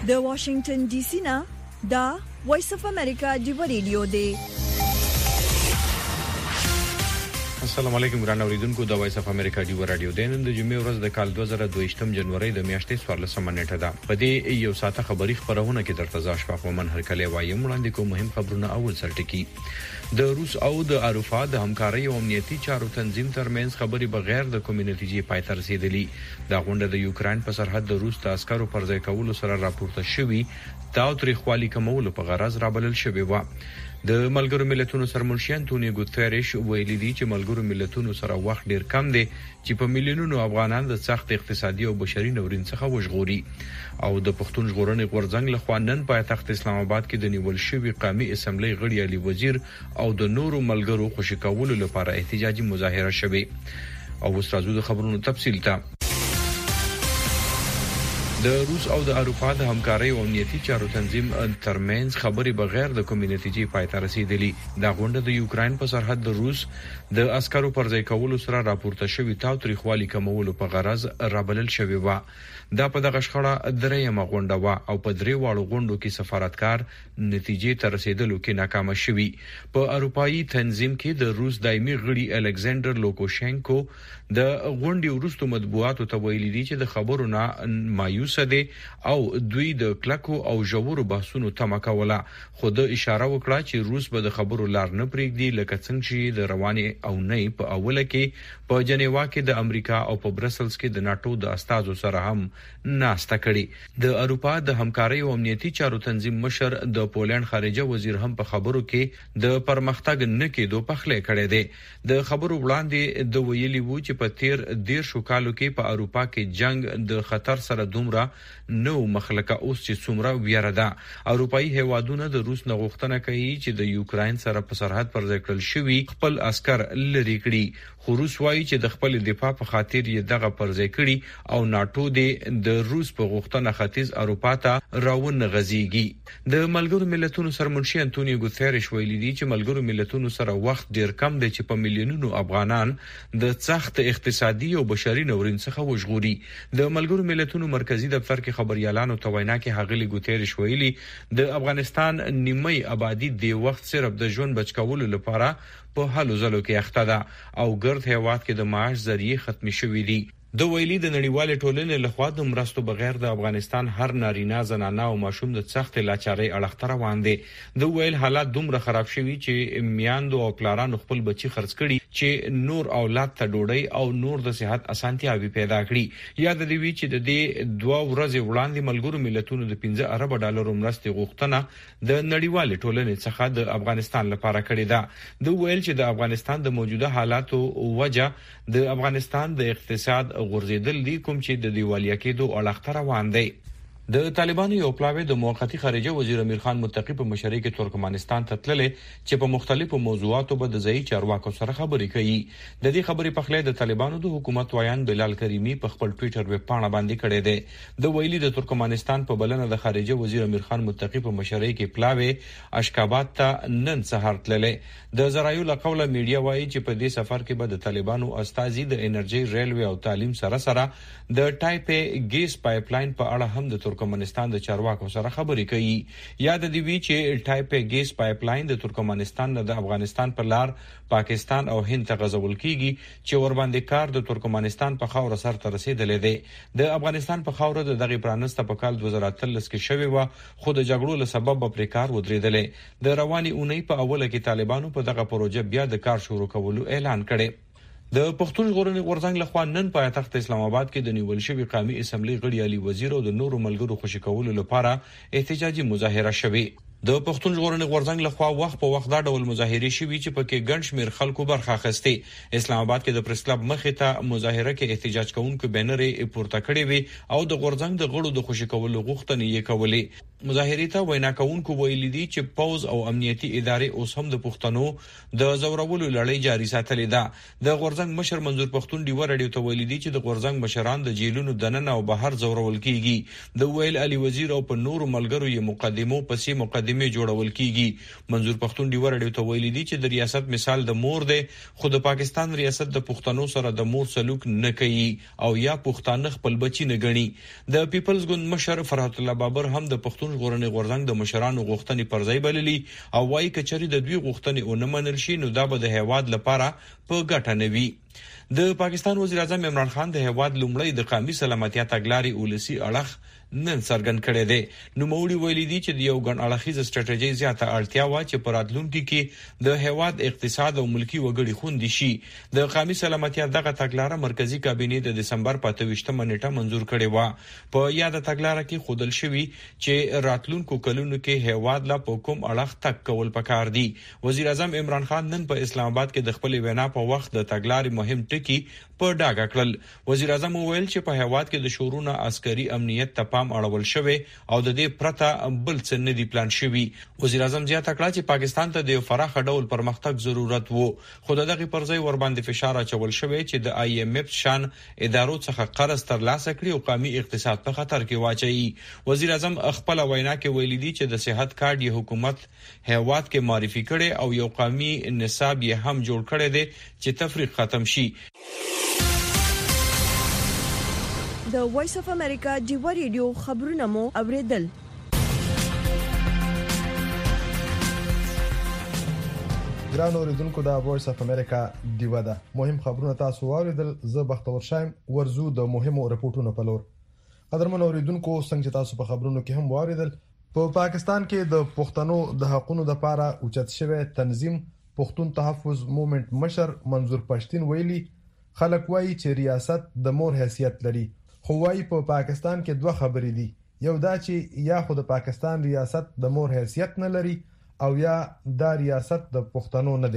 د واشنگټن ډي سي نه دا وایس اف امریکا دی رادیو دی. السلام علیکم ګران اوریدونکو، د وایس اف امریکا دی رادیو د نن د جمعې ورځ د کال دوه زره دوه جنوري د میاشتې څوارلسمه نیټه ده. په دې یو ساعته خبری خبرونه کې درته ځاش په من هر کله وایم وړاندې کوم مهم خبرونه. اول سرټکی د روس او د اروپا د همکارۍ او امنیتي چارو تنظیم ترمنځ خبري بغیر د کوم نتیجې پای ته رسیدلې. دا غونډه د یوکرين په سرحد د روس د عسکرو پر ځای کولو سره راپورته شوې دا تاریخوالي کومول په غرض رابلل شوې و. د ملګرو ملتونو سرمنشي انټونیو ګوتریش ویلي دی چې ملګرو ملتونو سره وخت ډیر کم دی چې په میلیونونو افغانان د سخت اقتصادي او بشري ناورین څخه وژغوري. او د پښتون ژغورنې غورځنګ له خوا نن پایتخت اسلام آباد کې د نیول شوی قومي اسمبلی غړي علي وزیر او د نورو ملګرو خوشی کولو لپاره احتجاجي مظاهره شوه. او استادو د خبرونو تفصیل ته د روس او د اروپا د همکارۍ او امنیتي چارو تنظیم ترمنځ خبري بغیر د کوم نتیجې پای ته رسیدلې. دا غونډه د یوکرين په سرحد د روس د عسکرو پر ځای کولو سره راپورته شوې تاو تاریخوالي کومول په غرض رابلل شوې و. دا په دغه شخړه درېمه غونډه و او په درې واړو غونډو کې سفارتکار نتیجې ته رسیدلو کې ناکام شوی. په اروپאי تنظیم کې د روس دایمي غړي الکساندر لوکوشنکو د غونډې وروسته مطبوعاتو ته ویلي دي چې د خبرو نه مایوس دي او دوی د کلکو او ژورو بحثونو تمه کوله. خو د اشاره وکړه چې روس به د خبرو لار نه پریږدي لکه څنګه چې د رواني او نه په اوله کې په جنیوا کې د امریکا او په برسلز کې د ناتو د استازو سره هم ناسته کړي. د اروپا د همکارۍ او امنیتي چارو تنظیم مشر د پولند خارجه وزیر هم په خبرو کې د پرمختګ نه کېدو پخلې کړي دي. د خبرو وړاندې د ویلي وو چې په تیر ډیر شو کالو کې په اروپا کې جنگ د خطر سره دومره نو مخلقه اوس چې څومره ویره ده. اروپאי هیوادونه د روس نه غوښتنه کوي چې د یوکرين سره په سرحد پر ځای کړل شوی خپل عسكر لري کړي. خو روس وايي چې د خپل دفاع په خاطر یې دغه پر ځای کړي او ناتو د روس په غوښتنه ختیځ اروپا ته راون غزيږي. د ملګرو ملتونو سرمنشي انټونیو ګوتریش ویلي دی چې ملګرو ملتونو سره وخت ډیر کم دی چې په میلیونونو افغانان د سخت اقتصادي او بشري ناورین څخه وژغوري. د ملګرو ملتونو مرکزی دفتر کې خبريالانو ته وینا کې هغلی ګوتریش ویلي د افغانستان نیمه آبادی د وخت صرف د ژوند بچکولو لپاره په هلو ځلو کې اخته ده او ګرد هیواد کې د معاش ذریعہ ختم شوې دي. د ویلي د نړیوال ټولنې لخوا د مرستو بغیر د افغانستان هر نارینه زنانه او ماشوم د سخت لاچارۍ اړخ روان دي. د ویل حالات دومره خراب شوي چې میاندو او پلارانو خپل بچي خرڅ کړي چې نور اولاد ته ډوډۍ او نور د صحت اسانتیاوي پیدا کړي. یاد دی چې د دې دوه ورځې وړاندې ملګرو ملتونو د پنځه ارب ډالرو مرستې غوښتنه د نړیوال ټولنې څخه د افغانستان لپاره کړې ده. د ویل چې د افغانستان د موجوده حالاتو وجه د افغانستان د اقتصاد غورځیدل دي کوم چې د دیوالیا کېدو اړخ روان دی. د طالبانو یو پلاوی د موقتی خارجه وزیر امیر خان متقی په مشرۍ کې ترکمنستان ته تللی چې په مختلفو موضوعاتو به د ځای چارواکو سره خبرې کوي. د دې خبرې په خله د طالبانو د حکومت وایان بلال کریمی په خپل ټوئیټر ویب پاڼه باندې کړی دی. د ویلي د ترکمنستان په بلنه د خارجه وزیر امیر خان متقی په مشرۍ کې پلاوی اشکاباد ته نن سهار تللی. د زرایو له قوله میډیا وایي چې په دې سفر کې به د طالبانو استازي د انرژي ریلوي او تعلیم سره سره د ټایپې ګیس پایپ لاین په اړه هم د ترکمنستان د چارواکو سره خبرې کوي. یاد دی وی چې ټایپې ګیس پایپ لاین د ترکمنستان د افغانستان پر لار پاکستان او هند ته غځول کیږي چې ور باندې کار د ترکمنستان په خاور سره ته رسیدلې دی. د افغانستان په خاور د دغه پرانسته په کال دوه زره اتلس کې شوی و خو د جګړو له سبب په کار ودرېدلې. د رواني اونۍ په اوله کې طالبانو په دغه پروژه بیا د کار شروع کولو اعلان کړي. د پښتون ژغورنې غورځنګ لخوا نن پایتخت اسلام آباد کې د نیول شوی قومي اسمبلی غړي علي وزیر او د نورو ملګرو خوشی کولو لپاره احتجاجي مظاهره شوه. د پښتون ژغورنې غورځنګ لخوا وخت په وخت دا ډول مظاهره شوي چې پکې ګڼ شمېر خلکو برخه اخیسته. اسلام آباد کې د پریس کلب مخې ته مظاهره کې احتجاج کوونکو بینرې پورته کړې وي او د غورځنګ د غړو د خوشی کولو غوښتنې یې کولې. مظاهرې ته وینا کوونکو ویلي دي چې پوز او امنیتي ادارې اوس هم د پښتنو د زورولو لړۍ جاري ساتلې ده. د غورزنګ مشر منظور پښتون ډیوه رادیو ته ویلي دي چې د غورزنګ مشران د جیلونو دننه او بهر زورول کیږي. د ویل علي وزیر او په نورو ملګرو یې مقدمو پسې مقدمه جوړول کیږي. منظور پښتون ډیوه رادیو ته ویلي دي چې د ریاست مثال د مور دی، خو د پاکستان ریاست د پښتنو سره د مور سلوک نه کوي او یا پښتانه خپل بچی نه ګڼي. د پیپلز ګوند مشر فرحت الله بابر هم د پښتون ژغورنې غورځنګ د مشرانو غوښتنې پر ځای بللي او وايي کچري د دوی غوښتنې ونه منل شي نو دا به د هیواد لپاره په ګټه نه وي. د پاکستان وزیر اعظم عمران خان د هیواد لومړی د قومي سلامتیا تګلارې اولسي اړخ نن څرګند کړی دی. نو موري ویلي دي چې د یو ګڼ اړخیز سټریټیجي زیاته اړتیا و چې په راتلونکي کې د هیواد اقتصاد او ملکی وګړي خوندي شي. د قومي سلامتیا دغه تګلارې مرکزی کابینه د دسمبر په اتویشتمه نیټه منزور کړې و. په یاد تګلارې کې خودل شوی چې راتلونکو کلونو کې هیواد لا په کوم اړخ تک کول پکار دي. وزیر اعظم عمران خان نن په اسلام آباد کې د خپل وینا په وخت د تګلارې مهم ټکی په ډاګه کړل. وزیر اعظم وویل چې په هیواد کې د شورونه عسکري امنیت ته پام اړول شوی او د دې پرته بل څه نه دی پلان شوی. وزیر اعظم زیاته کړه چې پاکستان ته د فراخ ډول پرمختګ ضرورت وو، خو دغه پرځای ور باندې فشار اچول شوی چې د آی ایم ایف شان ادارو څخه قرض ترلاسه کړي او قومي اقتصاد په خطر کې واچي. وزیر اعظم خپل وینا کې ویلي دي چې د صحت کارت یې حکومت هیواد کې معرفي کړي او یو قومي نصاب یې هم جوړ کړی دی چې تفریق ختم شي. د وایس اف امریکا ډیو ریډیو خبرونه مو اوریدل. ګران اوریدونکو د وایس اف امریکا ډیو دا مهم خبرونه تاسو واوریدل. زه بختور شایم ورزو د مهمو رپورټونو په لور. قدرمن اوریدونکو څنګه تاسو په خبرونو کې هم واوریدل، په پا پاکستان کې د پښتنو د حقوقو لپاره اوچت شوی تنظیم پښتون تحفظ موومېنټ مشر منظور پښتين ویلي خلک وایي چې ریاست د مور حیثیت لري، خو وايي په پا پاکستان کې دوه خبرې دي. یو دا چې یا خو د پاکستان ریاست د مور حیثیت نه لري او یا دا ریاست د پښتنو نه دی.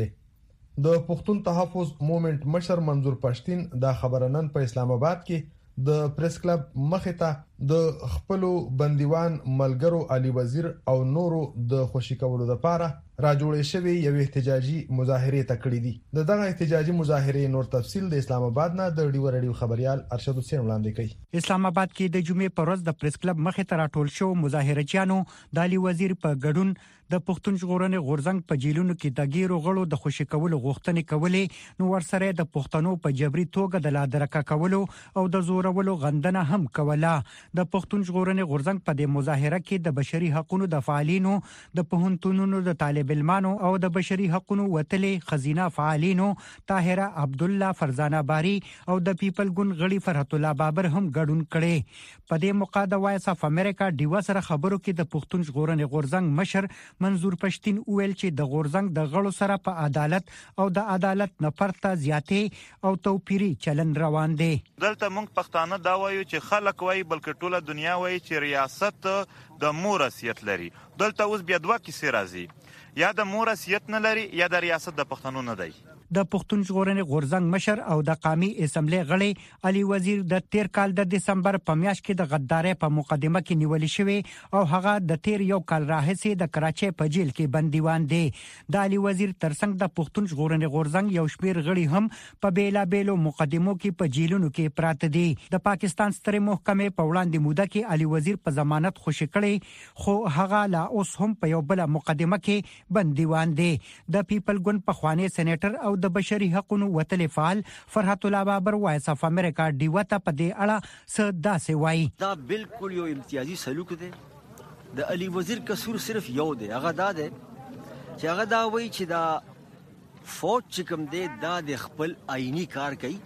د پښتون تحفظ موومېنټ مشر منظور پښتين دا خبره نن په اسلام آباد کې د پریس کلب مخې ته د خپل بندیوان ملګرو علي وزیر او نورو د خوشی کولو لپاره را جوړې شوی یو احتجاجي مظاهره تکړې دي. د دغه احتجاجي مظاهره نور تفصیل د اسلام آباد نه د ډیو رادیو خبريال ارشد حسین وړاندې کوي. اسلام آباد کې د جمعې پر ورځ د پریس کلب مخې ته راټول شو مظاهرچیانو د علي وزیر په ګډون د پښتون ژغورنې غورځنګ په جیلونو کې د ګیرو غړو د خوشی کولو غوښتنې کولې، نو ورسره د پښتنو په جبري توګه د لادرکه کولو او د زورولو غندنه هم کوله. د پښتون ژغورنې غورځنګ په دې مظاهره کې د بشري حقوقو د فعالینو، د پوهنتونونو د طالب علمانو او د بشري حقوقو وتلې خزینه فعالینو طاهره عبد الله فرزانه باری او د پیپل ګوند غړي فرحت الله بابر هم ګډون کړي. په دې موقع د وایس اف امریکا ډیو سره خبرو کې د پښتون ژغورنې غورځنګ مشر منظور پښتين ویل چې د غورځنګ د غړو سره په عدالت او د عدالت نه پرته زیاتې او توپیری چلن روان دي. دلته موږ پښتانه دا وایو چې خلک وایي بلکې ټوله دنیا وایي چې ریاست د مور حیثیت لري. دلته اوس بیا دوه کیسې راځي، یا د مور حیثیت نه لري یا د ریاست د پښتنو نه دی. د پښتون ژغورنې غورځنګ مشر او د قومي اسمبلی غړي علي وزیر د تیر کال د دسمبر په میاشت کې د غدارۍ په مقدمه کې نیول شوی او هغه د تیر یو کال راهیسې د کراچۍ په جیل کې بندیوان دی. د علي وزیر ترڅنګ د پښتون ژغورنې غورځنګ یو شمیر غړي هم په بیلا بیلو مقدمو کې په جیلونو کې پراته دي. د پاکستان سترې محکمې په وړاندې موده کې علي وزیر په ضمانت خوشی کړي، خو هغه لا اوس هم په یو بل مقدمه کې بندیوان دی. د پیپل ګوند په خوانی سېنیټر او د بشري حقوقو وتلې فعال فرحت الله بابر وایس اف امریکا ډیو ته په دې اړه څه داسې وایي. دا بالکل یو امتیازي سلوک دی. د علي وزیر قصور صرف یو دی، هغه دا دی چې هغه دا وایي چې دا فوج چې کوم دی دا د خپل آئینی کار کوي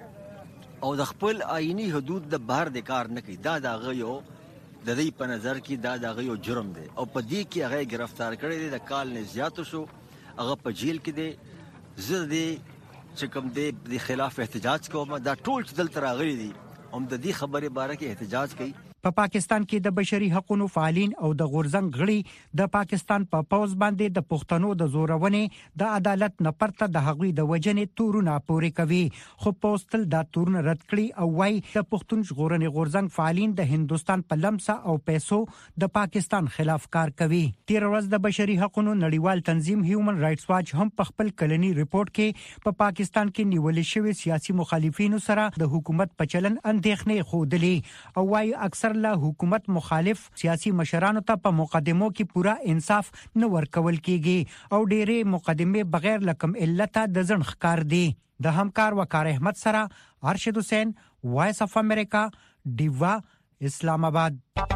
او د خپل آئینی حدود د بهر د کار نه کوي. دا دغه یو د دې په نظر کې دا دغه یو جرم دی او په دې کې هغه گرفتار کړی دی. د کال نه زیات شو هغه په جیل کې دی. زه دې چې کوم دې د خلاف احتجاج کوم، دا ټول چې دلته راغلي دي هم د دې خبرې باره کې احتجاج کوي. په پا پاکستان کې د بشري حقوقو فعالین او د غورزنګ غړي د پاکستان په پا پوز باندې د پښتنو د زورونې د عدالت نه پرته د هغوی د وجنې تورونه پورې کوي، خو پوسټل دا تورونه رد کړي او وايي د پښتون ژغورنې غورزنګ فعالین د هندستان په لمسه او پیسو د پاکستان خلاف کار کوي. تیر ورځ د بشري حقوقو نړیوال تنظیم هیومن رائټس واچ هم په خپل کلنی ریپورت کې په پا پاکستان کې نیول شوی سیاسي مخالفینو سره د حکومت په چلن اندېښنې خوده او وايي اکثر له حکومت مخالف سیاسي مشرانو ته په مقدمو کې پورا انصاف نه ورکول کیږي او ډېرې مقدمه بغیر لکم علته د ځن ښکار دي. د همکار وقار احمد سره ارشد حسین، وایس اف امریکا، دیوا، اسلام آباد.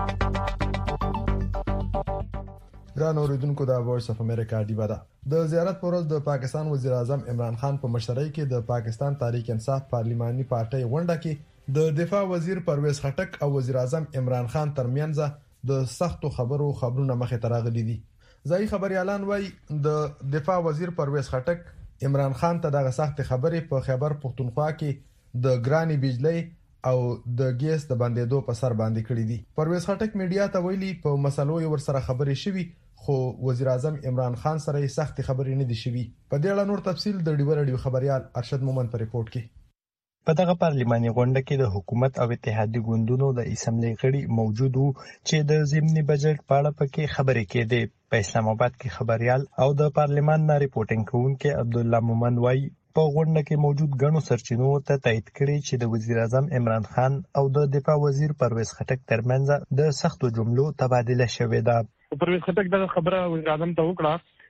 ګران اوریدونکو د وایس اف امریکا دیوا ده. د زیارت پر ورځ د پاکستان وزیر اعظم عمران خان په مشرۍ کې د پاکستان تحریک انصاف پارلیماني پارټۍ غونډه کې د دفاع وزیر پرویز خټک او وزیر اعظم عمران خان ترمنځ د سختو خبرو خبرونه مخې ته راغلي دي. ځای خبريالان وایي د دفاع وزیر پرویز خټک عمران خان ته دغه سخت خبرې په خیبر پختونخوا کې د ګرانی بجلی او د ګیس د بندیدو په سر باندې کړی دي. پرویز خټک میډیا ته ویلي په مسلو یې ور سره خبرې شوي، خو وزیر اعظم عمران خان سره سخت خبرې نه دي شوي. په دې اړه نور تفصیل د ډیور رادیو خبريال ارشد مومن په ریپورت کې. په دغه پارلماني غونډه کې د حکومت او اتحادیه ګوندونو د اسمبلی غړي موجود وو چې د ضمني بجټ په اړه پکې خبرې کېدې. په اسلام آباد کې خبريال او د پارلمان نه ریپورټینګ کوونکي عبد الله مومن وايي په غونډه کې موجود غنو سرچینو ته تایید کړي چې د وزیر اعظم عمران خان او د دفاع وزیر پرویز خټک ترمنځ د سختو جملو تبادله شوې ده. پرویز خټک دغه خبره وزیر اعظم ته وکړه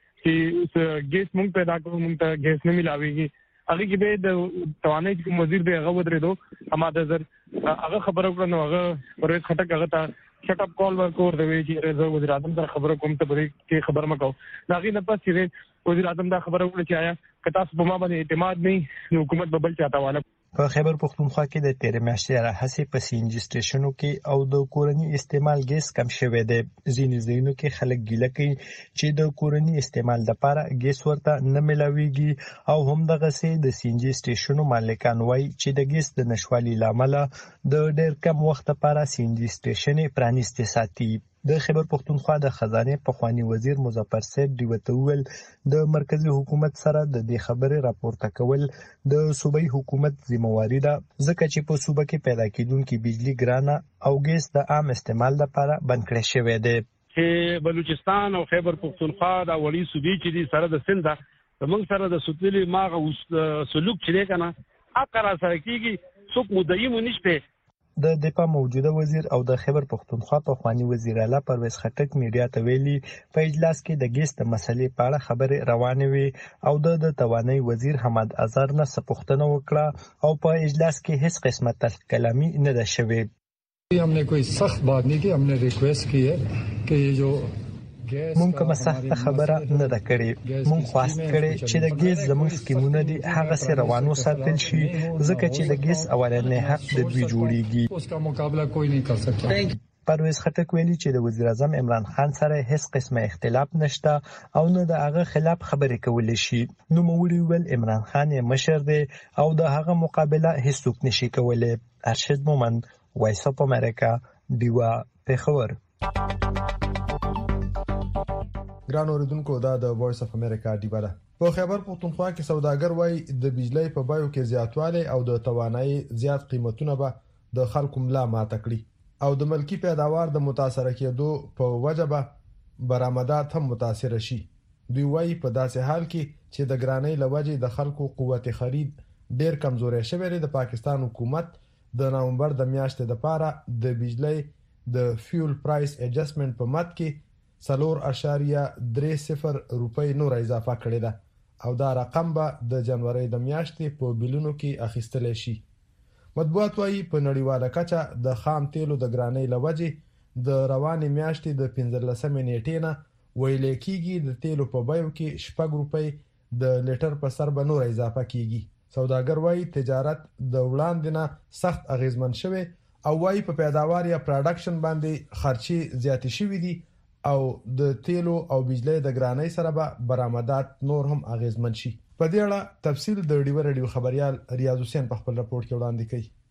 چې ګیس مونږ پیدا کوو، مونږ ته ګیس نه ملاويږي. هغه کې به د توانایي کوم وزیر دی هغه ودرېدو اما د زر هغه خبره وکړه نو هغه پرویز خټک هغه ته شټ اپ کال ورکور دی چې زه وزیر اعظم سره خبره کوم ته به کې خبر مکو. دا غي نه پس چې وزیر اعظم دا خبره وکړه چې آیا که تاسو په ما باندې اعتماد نه حکومت به بل چاته واله. په خیبر پختونخوا کې د تیر میاشتې راهیسې په سی ان جی سټیشنو کې او د کورنی استعمال ګیس کم شوی دی. ځینې ځایونو کې خلک ګیله کوي چې د کورنی استعمال لپاره ګیس ورته نه ملاويږي او هم دغه سي د سی ان جی سټیشنو مالکان وایي چې د ګیس د نشوالي لامل د ډېر کم وخت لپاره سی ان جی سټیشن پرانیستي ساتي. د خیبر پختونخوا د خزانه پخوانی وزیر مظفر سید دیوتول د مرکزی حکومت سره د دې خبرې راپورته کول د صوبایي حکومت ذمہواری ده، ځکه چې په صوبه کې پیدا کیدونکو بجلی ګرانه او ګیس د عام استعمال لپاره بند کړی شوی دی. چې بلوچستان او خیبر پختونخوا د وړي صوبې چې دي سره د سند د موږ سره د سوتلی ماغه سلوک چې کنه اقرا سره کیږي څوک مدعی نشته. د دفاع موجوده وزیر او د خیبر پختونخوا پخوانی وزیر اعلی پرویز خټک میډیا ته ویلي په اجلاس کې د ګیس د مسلې په اړه خبرې روانې وي او د توانایي وزیر حماد اظهر نه سپوښتنه وکړه او په اجلاس کې هیڅ قسمه تلخ کلامي نه ده شوې. हमने कोई सख्त बात नहीं की, हमने रिक्वेस्ट की है कि ये जो مونږ کومه سخته خبره نه ده کړې. مونږ خواست کړي چې د ګیس زموږ سکیمونه دي هغه سره روانو ساتل شي، ځکه چې د ګیس اولنې حق د دوی جوړیږي. उसका मुकाबला कोई नहीं कर सकता. پرویز خټک ویلي چې د وزیر اعظم عمران خان سره هیڅ قسمه اختلاف نشته او نه د هغه خلاف خبرې کولای شي. نو موړي ویل عمران خان یې مشر دی او د هغه مقابله هیڅوک نشي کولای. ارشد مومن، وایس اف امریکا، دیوا، پیښور. ګران اوریدونکو دا د وایس اف امریکا دیوا ده. په خیبر پختونخوا کې سوداګر وایي د بجلی په بایو کې زیاتوالی او د توانایي زیات قیمتونه به د خلکو ملا ماته کړي او د ملکی پیداوار د متاثر کېدو په وجه به برآمدات هم متاثر شي. دوی وایي په داسې حال کې چې د ګرانۍ لوجې د خلکو قوت خرید ډیر کمزوري شوی دی. د پاکستان حکومت د نومبر د میاشتې لپاره د بجلی د فیول پرایس اډجسټمنټ په مد کې سلور اشاریه درې صفر روپۍ نور اضافه کړې ده او دا رقم به د جنوري د میاشتې په بیلونو کې اخیستل شي. مطبوعات وايي په نړیواله کچه د خام تیلو د ګرانۍ لوجې د روانې میاشتې د پنځلسمې نیټې نه ویل کېږي د تیلو په بیو کې شپږ روپۍ د لیټر په سر به نور اضافه کیږي. سوداګر وايي تجارت د وړاندې نه سخت اغیزمن شوی او وايي په پیداوار یا پروډکشن باندې خرچي زیات شوی دي او د تیلو او بجلی د ګرانۍ سره به برآمدات نور هم اغیزمن شي. په دې اړه تفصیل د ډیور رادیو خبريال ریاض حسین په خپل راپور کې وړاندې کړي.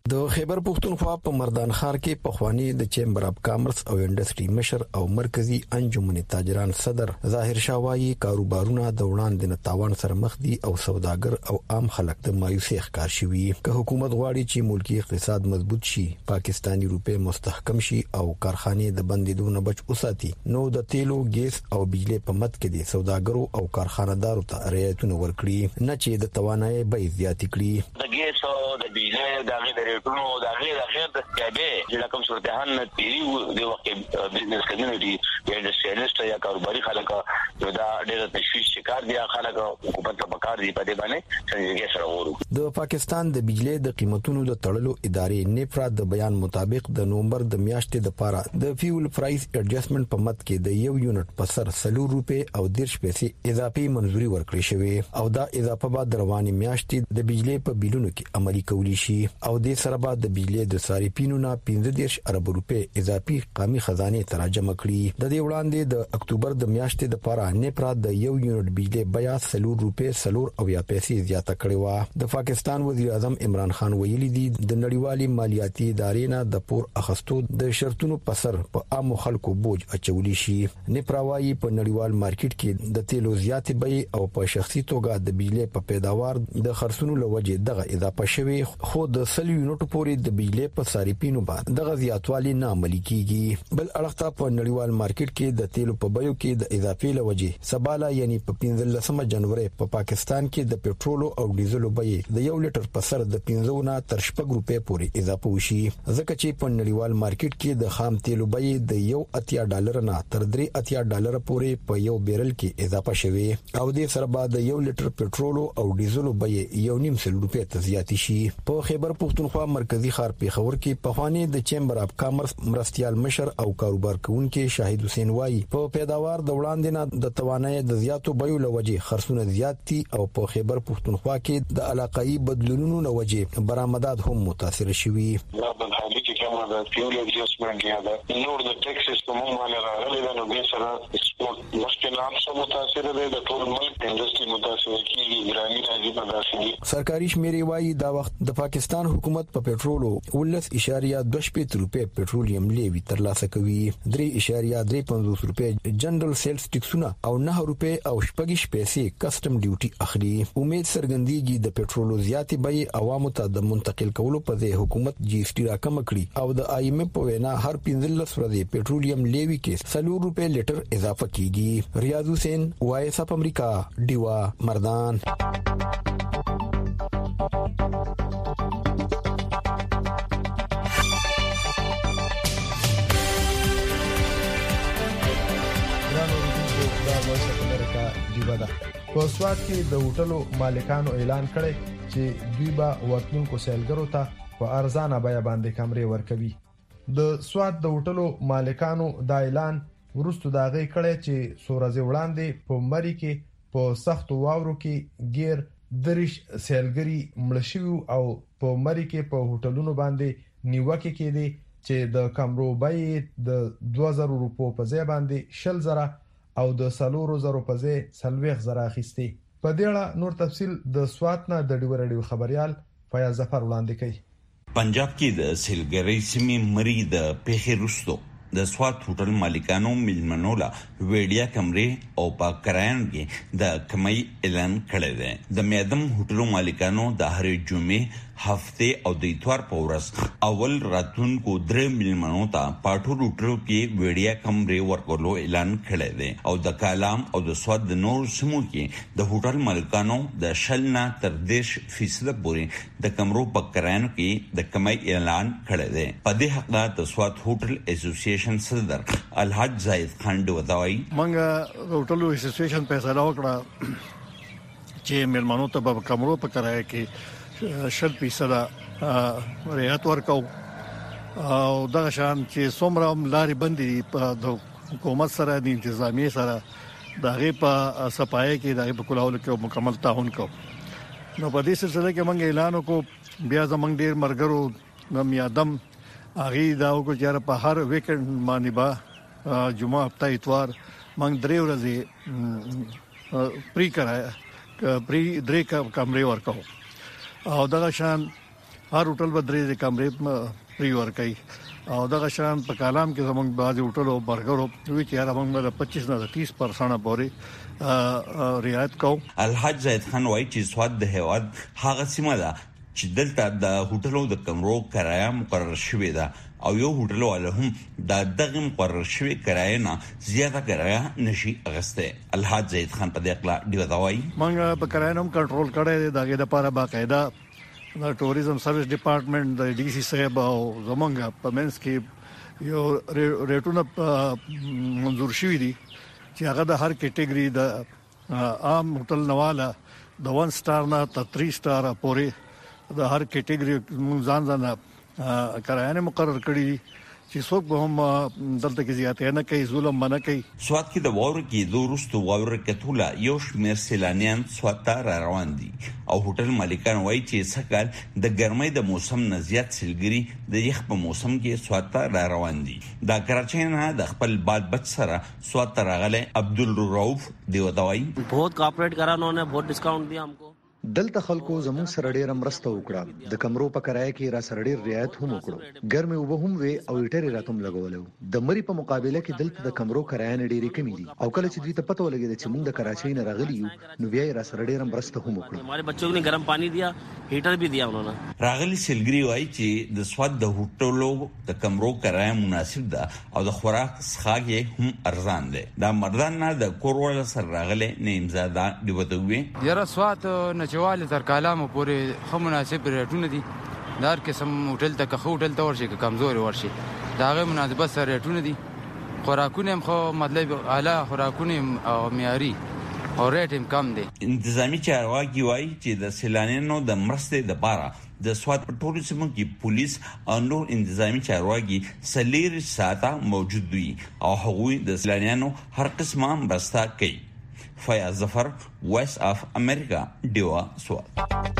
د خیبر پختونخوا په مردان ښار کې پخوانی د چیمبر اف کامرس او انډستری مشر او مرکزی انجمن تاجران صدر ظاهر شاه وايي کاروبارونه د وړاندې نه تاوان سره مخ دي او سوداګر او عام خلک د مایوسۍ ښکار شوي. که حکومت غواړي چې ملکی اقتصاد مضبوط شي، پاکستانی روپے مستحکم شي او کارخانې د بندیدو نه بچ وساتي، نو د تیلو، ګیس او بجلی په مد کې د سوداګرو او کارخانه‌دارو ته رعایتونه ورکړي، نه چې د توانایي بیې زیاتې کړي. د ګیس او د بجلی د ټولو د غیر غیر د سیابه چې کوم صورتحال نه تیری د وخت بزنس کمیونټي یا انډستریالست یا کاروباري خلک دا ډېر تشویش شکار دي، خلک حکومت ته پکار دي په دې باندې څنګه سره ورو. د پاکستان د بجلی د قیمتونو د تړلو ادارې نیپرا د بیان مطابق د نومبر د میاشتې د پاره د فیول پرایس ایڈجسټمنټ په مد کې د یو یونټ په سر سلور روپے او دیرش پیسې اضافي منزوري ورکړې شوې او دا اضافه بعد رواني میاشتې د بجلی په بیلونو کې عملي کولی شي او د سره بعد د بجلی د صارفینو نه پنځه دېرش ارب روپے اضافي قومي خزانه تراجمه کړي. د دې وړاندې د اکتوبر د میاشتې د پاره نیپرا د یو یونټ بجلی بیا سلور روپے سلور او یا پیسې زیاته کړې و. د پاکستان وزیر اعظم عمران خان ویلي دي د نړیوالي مالیاتي ادارې نه د پور اخستو د شرطونو په سر په عام خلکو بوج اچولی شي. نیپرا وايي په نړیوال مارکیټ کې د تیلو زیاتې بیې او په شخصي توګه د بجلی په پیداوار د خرڅونو لوجه دغه اضافه شوی، خو د سل یونټ پورې د بجلی په صارفینو باندې دغه زیاتوالی نه عملي کیږي. بل اړخته په نړیوال مارکیټ کې د تیلو په بیو کې د اضافي لوجه سباله یعنی په پنځلسمه جنوري په پاکستان کې د پټرول او ډیزل بیې د یو لیټر په سر د پنځه نه تر شپږ روپے پورې اضافه وشي، ځکه چې په نړیوال مارکیټ کې د خام تیلو بیې د یو اتیا ډالر نه تر درې اتیا ډالر پورې په یو بیرل کې اضافه شوي او د سره بعد یو لیټر پټرول او ډیزل بیې یو نیم سل روپے ته زیاتې شي. په خیبر پختونخوا مرکزی ښار پیښور کې پخوانی د چیمبر اف کامرس مرستيال مشر او کاروبار کوونکي شاهد حسین وايي په پیداوار د وړاندې نه د توانایي د زیاتو بیو لوجه خرڅونه زیات دي او په خیبر پختونخوا کې د علاقايي بدلونونو لوجه برآمدات هم متاثر شوي. دا په حالي کې کومه د فیول ایڈجسټمنټ یا د نور د ټیکسز په موږ باندې راغلي دا نو به سره سپورت مشکل عام سم متاثر دي، د ټول ملک انډستری متاثر کیږي، ګرامي راځي په داسې سرکاري شمیرې وايي دا وخت د پاکستان حکومت په پټرولو ولس اشاریه دوه شپږ روپے پټرولیم لیوی ترلاسه کوي، درې اشاریه درې پنځوس روپے جنرال سیلز ټیکسونه او نه روپے او شپږ پیسې کسٹم ډیوټي اخلي. امید سرګندېږي د پټرولو زیاتې بیې عوامو ته د منتقل کولو په ځای حکومت جی اس ټي راکم کړي او د آی ایم ایف په وینا هر پنځلس ورځې پټرولیم لیوی کې سلور روپے لیټر اضافه کیږي. ریاض حسین وایس اف امریکا ډیوا مردان. په سواد کې د هوټلو مالکانو اعلان کړی چې دوی به ورتلونکو سیلګرو ته په ارزانه بیه باندې کمرې ورکوي. د سواد د هوټلو مالکانو دا اعلان ورستو دا غي کړی چې سورزه وړاندې په مری کې په سخت واورو کې غیر درش سیلګری ملشي او په مری کې په هوټلونو باندې نیوکه کېدي چې د کمرو بیه د دوه زره روپو په ځای باندې شل زره او د سلورو زرو په ځای سلويخ زره اخیستي. په دې اړه نور تفصيل د سوات نه د ډیور ډیو خبريال فیاض ظفر وړاندې کوي. پنجاب کې د سیلګری سیمې مری د پیښې رستو د سوات هوټل مالکانو ملمنو لا ویډیا کمرې او په کرایان کې د کمای اعلان کړی دی. د میادم هوټلو مالکانو د هرې جمعې هفته او د اتوار په ورځ اول راتلونکو درې ملمنو ته پاټو هوټلو کې ویډیا کمرې ورکولو اعلان کړی دی او د کالام او د سواد د نور سیمو کې د هوټل مالکانو د شلنا تر دیش فیصد پورې د کمرو په کرایان کې د کمای اعلان کړی دی. په دې حق د سواد هوټل اسوسییشن صدر الحاج زاید خان دوی منګه هوټلو اسوسییشن فیصله وکړه چې ملمنو ته په کمرو په کرایه کې شل فیصد رعایت ورکو او دغه شان چې څومره لارې بندي په د حکومت سره د انتظامی سره دغه په صفای کې دغه په کولو کې مکمل تعاون کو. نو په دې سلسله کې موږ اعلان وکړو بیا زمونږ ډیر مرګرو نو میادم اغي دا وکړو چې په هر ویکند باندې با جمعه هفته اتوار موږ درې ورځې پری کرایا پری درې کمرې ورکو او دغه شان هر هوټل بدرې کمرې پری ورکړي او دغه شان په کلام کې زمونږ بعض هوټل او برګرو دوی چې هغه موږ پچیس نه تیس پرسنټ پورې رعایت کوو. الحاج زید خان وایي چې سواد د هواد هغه سیمه ده چې دلته د هوټلو د کمرو کرایه مقرر شوې ده او یو هوټل والا هم د دغه مقرر شوی کرایه نه زیاته کرایه نشي اغسته. الحاج زید خان په دې اقلا دی وایي موږ په کرایه نوم کنټرول کړی دغه لپاره باقاعده د ټوریزم سرویس ډپارټمنټ د ډي سي صاحب او زمونږ په منځ کې یو ریټونه منظور شوی دي چې هغه د هر کټګوري د عام هوټل نواله د ون سٹار نه تر تھری سٹار پورې د هر کټګوري ځان ځان کرایه مقرر کړی چې څوک به هم دلته کې زیاتې نه کوي ظلم نه کوي. سواد کې د واورو کې د ورستو واورو کتوله یو شمېر سیلانیان سواد ته را روان دي او هوټل مالکان وایي چې سکهال د ګرمۍ د موسم نه زیات سیلګري د یخ په موسم کې سواد ته را روان دي. دا کراچۍ نه د خپل بال بچ سره سواد ته راغله عبدالرؤف دی ودوي बहुत कॉर्पोरेट करा उन्होंने बहुत डिस्काउंट दिया हमको. دلته خلکو زموږ سره ډېر مرسته وکړه د کمرو په کرایه کې را سره ډېر رعایت هم وکړو ګرمه وب هم وي او هیټر راتم لګولو د مری په مقابله کې دلته د کمرو کرایه نه ډېری کمی دي او کله چې دوی ته پته ولګي چې موږ د کراچۍ نه راغلی یو نو بیا را سره ډېر مرسته هم وکړو. हमारे बच्चों को गर्म पानी दिया हीटर भी दिया उन्होंने. راغلی سیلګری وایي چې د سواد د هوټلو د کمرو کرایه مناسب ده او د خوراک څخه هم ارزان ده. دا مردان نه د کورول سره راغله نیمزاده دی ودوي یاره سواد نه چواله تر کاله مو پورې خو مناسب ریټونه دي دار قسم هوټل ته که هوټل ته ورشي که کمزوري ورشي دا غو مناسبت سره ریټونه دي. خوراکونه هم خو مطلب اعلی خوراکونه او معیاري او ریټ هم کم دي. انتظامی چارواکي وایي چې د سیلانیانو د مرستې لپاره د سواد په ټولو سیمو کې پولیس او نور انتظامی چارواکي سلیر ساته موجود دي او هغوی د سیلانیانو هر قسمه مرسته کوي. فیاض ظفر وایس اف امریکا دیوا سواد.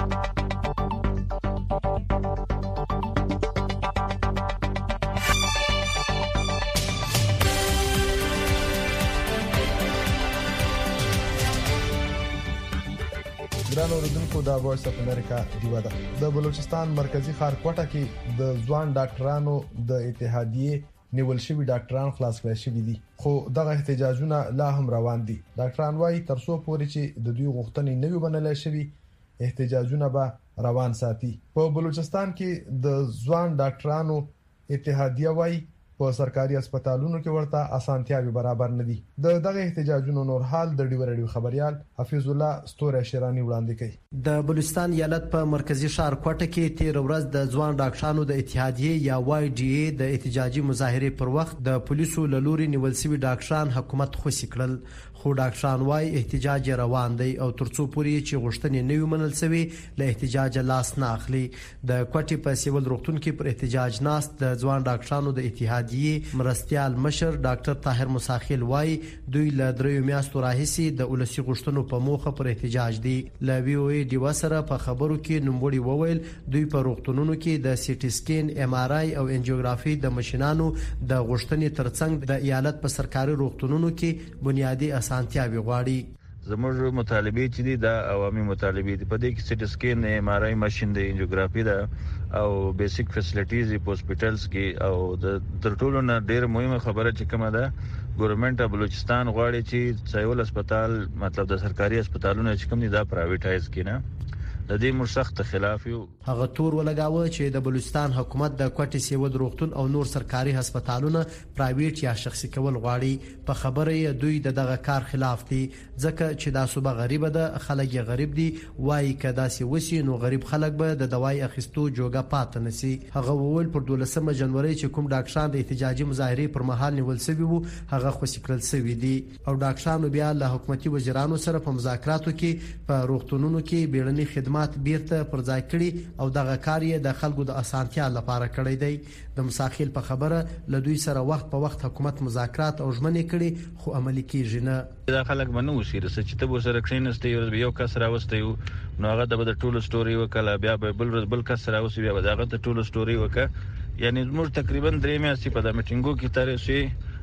ګران اوریدونکو دا وایس اف امریکا دیوا ده. د بلوچستان مرکزی ښار کوټه کې د ځوان ډاکټرانو د اتحادیې نیول شوی ډاکټران خلاص کړي شوی دي خو دغه احتجاجونه لا هم روان دي. ډاکټران وايي ترڅو پورې چې د دوی غوښتنې نه وي بنلای شوی احتجاجونه به روان ساتي. په بلوچستان کې د ځوان ډاکټرانو اتحادیه وايي په سرکاري هسپتالونو کې ورته اسانتیاوي برابر نه دي. د دغه احتجاجونو نور حال د ډیور ډیو خبريال حفیظ الله ستوره شیرانی وړاندې کوي. د بلوچستان ایالت په مرکزی ښار کوټه کې تیر ورځ د ځوان ډاکټرانو د اتحادیې یا وای ډي اي د احتجاجي مظاهره پر وخت د پولیسو لوري نیول شوی ډاکټران حکومت خوشی کړل خو ډاکټران وايي احتجاج روان دی او ترڅو پورې چې غوښتنې نه وي منل شوی له احتجاج لاس نه اخلي. د کوټې په سیول روغتون کې پر احتجاج ناس د ځوان ډاکټرانو د اتحادیې مرستيال مشر ډاکټر طاهر مساخیل وايي دوی له دریو میاشتو راهیسي د ولسی غوښتنو په موخه پر احتجاج دي. ل وی او ای دی وسره په خبرو کې نوموړي وویل دوی په روغتونونو کې د سی ټي سکین ام ار آی او انجیوګرافي د ماشينانو د غوښتنې ترڅنګ د ایالت په سرکاري روغتونونو کې بنیادی اسانتیاوي غواړي. زموږ مطالبه چې دي د عوامي مطالبه دي په دې کې سی ټي سکین ام ار آی ماشين د انجیوګرافي ده او بیسیک فیسیلیټیز په هسپټلز کې او د ترټولو نه ډېر مهمه خبره چې کومه ده ګورنمنت بلوچستان غواړي چې سیول هسپتال مطلب د سرکاري هسپتالونو چې کوم دي دا پرایویټایز کړي د دې مرسخت خلاف یو. هغه تور ولګاوه چې د بلوچستان حکومت د کوټې سیول روغتون او نور سرکاري هسپتالونه پرایویټ یا شخصي کول غواړي. په خبره یې دوی دغه کار خلاف دي ځکه چې دا صوبه غریبه ده خلک یې غریب دي وایي کدا سی وسی نو غریب خلک به د دوای اخیستو جوګه پات نسی. هغه وویل پر دولسمه جنوري چې کوم ډاکټران د احتجاجي مظاهره پر مهال نیول شوی وو هغه خوشی کړل شوی دي او ډاکټرانو بیا له حکومتي وزیرانو سره په مذاکراتو کې په روغتونونو کې بیړني خدمات بیرته پر ځای کړي او دغه کار یې د خلکو د اسانتیا لپاره کړی دی. د مساخیل په خبره له دوی سره وخت په وخت حکومت مذاکرات او ژمنې کړي خو عملي کیږي نه. دا خلک منو وسیره چې ته به سره کښینسته یو کس راوسته یو نو هغه د ټولو ستوري وکړه بیا به بل ورځ بل کس راوسی بیا به هغه د ټولو ستوري وکړه. یعنی موږ تقریبا درې میاشتې په د میټینګو کې ترې شي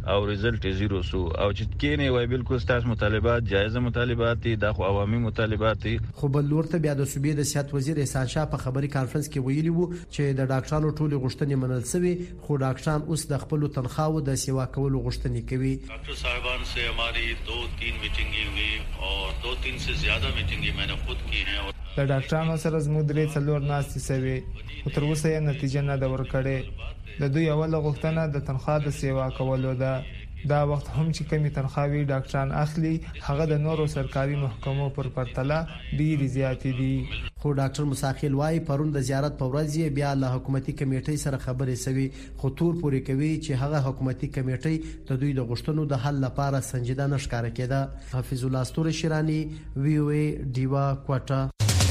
او ریزلټ زیرو سو او چې کینه وای بالکل ستاسو مطالبات جایز مطالبات دي د عوامي مطالبات دي. خو بل لورته بیا د صوبې د سیاست وزیر احسان شاه په خبري کانفرنس کې ویلي وو چې د ډاکټرانو ټولې غوښتنې منل شوې خو ډاکټران اوس د خپل تنخواو د سیوا کولو غوښتنې کوي. ډاکټر صاحبان سے ہماری دو تین میټینګې ہوئی اور دو تین سے زیادہ میټینګې میں نے خود کی ہیں. د ډاکټرانو سره زموږ درې څلور ناستې سوي خو تر اوسه یې نتیجه نه ده ورکړې. د دوی اوله غوښتنه د تنخوا د سیوا کولو ده. دا وخت هم چې کمی تنخواوي ډاکټران اخلي هغه د نورو سرکاري محکمو پر پرتله ډېری زیاتې دي. خو ډاکټر مساخیل وايي پرون د زیارت په ورځ بیا له حکومتي کمیټې سره خبرې سوي خو تور پورې کوي چې هغه حکومتي کمیټې د دوی د غوښتنو د حل لپاره سنجیده نشکاره کېده. حفیظ الله استوري شیرانی وی او ای دیوا کوټا.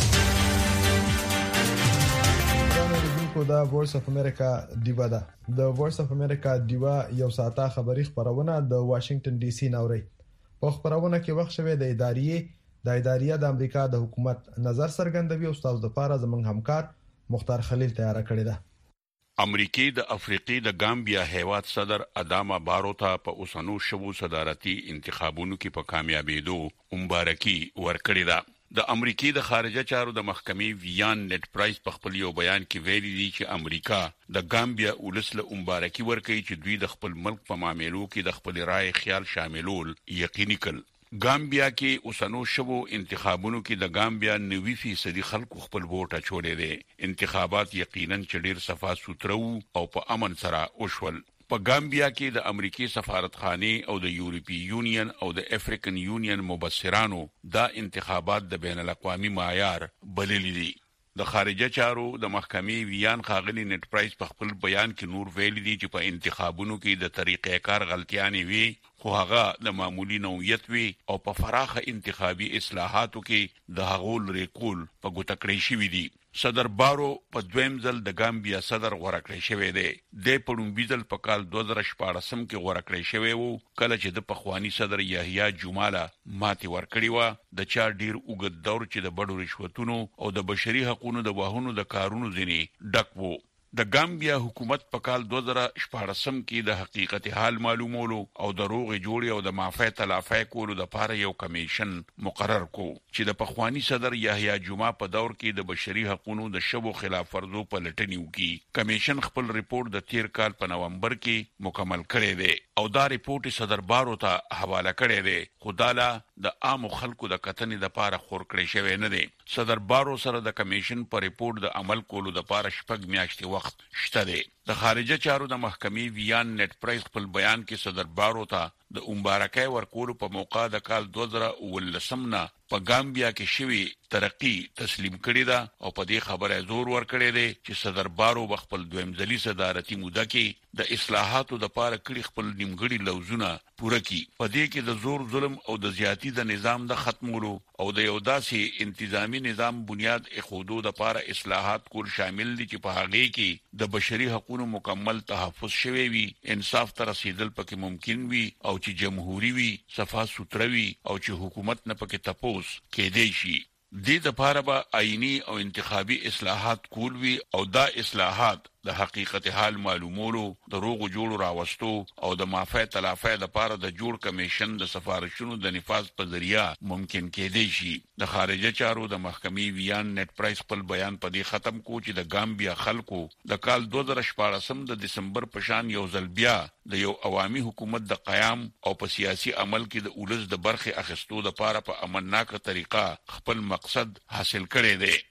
د وایس اف امریکا دیوا ده. د وایس اف امریکا دیوا یو ساعته خبری خبرونه د واشنگټن ډي سي نوري. په خبرونه کې وخت شوه د ادارې د ادارې د امریکا د حکومت نظر څرګندوي او استاد د پاره زمنګ همکار مختار خلیل تیار کړی ده. امریکای د افریقي د ګامبیا هیواد صدر اداما بارو ته په اوسنو شوو صدارتي انتخابونو کې په کامیابیدو مبارکي ورکړې ده. د امریکای د خارجه چارو د محکمې ویان نت پرایس په خپل یو بیان کې ویلي دي چې امریکا د ګامبیا ولسله مبارکي ورکړي چې دوی د خپل ملک په معاملو کې د خپل رائے خیال شاملول یقیني کړ. ګامبیا کې اوسنو شوو انتخابونو کې د ګامبیا نوي فیصدي خلکو خپل ووټ اچولې دي. انتخابات یقینا چې ډیر صفا سوترو او په امن سره وشول. په ګامبیا کې د امریکای سفارتخانه او د یورپی یونین او د افریقن یونین مبصرانو دا انتخابات د بین الاقوامي معیار بللي دي. د خارجه چارو د محکمې ویان خاغلی نت پرایس په خپل بیان کې نور ویلي دي چې په انتخابونو کې د طریقې کار غلطیانې وي خو هغه د معمولی نوعیت وي او په فراخه انتخابي اصلاحاتو کې د هغول ریکول په ګوته کړی شوی دي. صدر بارو په دویم ځل د ګامبیا صدر غوړه کړی شوی دی. د پړومبي ځل په کال دوه زره شپاړسم کې غوړه کړی شوی وو کله چې د پخوانی صدر یحیی جماله ماتي ورکړی و. د چا ډیر وګد دور چې د بډو رشوتونو او د بشري حقوقو د واهونو د کارونو ځینی ډک وو. د ګامبیا حکومت په کال دوه زره شپاړسم کې د حقیقت حال معلومولو او د روغ جوړي او د معافی تلافی کولو د لپاره یو کمیشن مقرر کو چې د پخوانی صدر یحیی جمعه په دور کې د بشري حقوقو د شبو خلاف ورزو په لټنی وکي. کمیشن خپل ریپورت د تیر کال په نومبر کې مکمل کړی دی او دا ریپورت صدر بارو ته حواله کړی دی. خداله د عام خلکو د کتنې د لپاره خور کړی شوی نه دی. صدر بارو سره د کمیشن په ریپورت د عمل کولو د لپاره شپږ میاشتې وخت شته دی. د خارجه چارو د محکمې ویان نت پرایس خپل بیان کې صدر بارو ته د مبارکۍ ورکولو په موقع د کال دوه زره ولسم نه په ګامبیا کې شوی ترقی تسلیم کړی دا او په دې خبره زور ورکړی دی چې صدر بارو خپل دویم ځلي صدارتي موده کې د اصلاحاتو د لپاره کړي خپل نیمګړي لوزونه پوره کړي. په دې کې د زور ظلم او د زیاتی د نظام د ختمولو او د یو داسې انتظامی نظام بنیاد اخودو د لپاره اصلاحات کول شامل دي چې په هغه کې د بشري حقوقو مکمل تحفظ شوی وي، انصاف ته رسیدل پکې ممکن وي او چې جمهوریت وي، صفا سوتروي او چې حکومت نه پکې تپوس کېدی شي. دې د لپاره به آئینی او انتخابي اصلاحات کول وي او دا اصلاحات د حقیقت حال معلومولو، د روغ جوړ راوستو او د معافی تلافی د لپاره د جوړ کمیشن د سفارشونو د نفاذ په ذریعہ ممکن کېدی شي. د خارجه چارو د محکمې ویان نت پرایس خپل بیان په دې ختم کو چې د ګامبیا خلکو د کال دوه زره شپاړسم د دسمبر په شان یو ځل بیا د یو عوامي حکومت د قیام او په سیاسي عمل کې د اولس د برخه اخیستو د لپاره په امنناکه طریقه خپل مقصد حاصل کړی دی.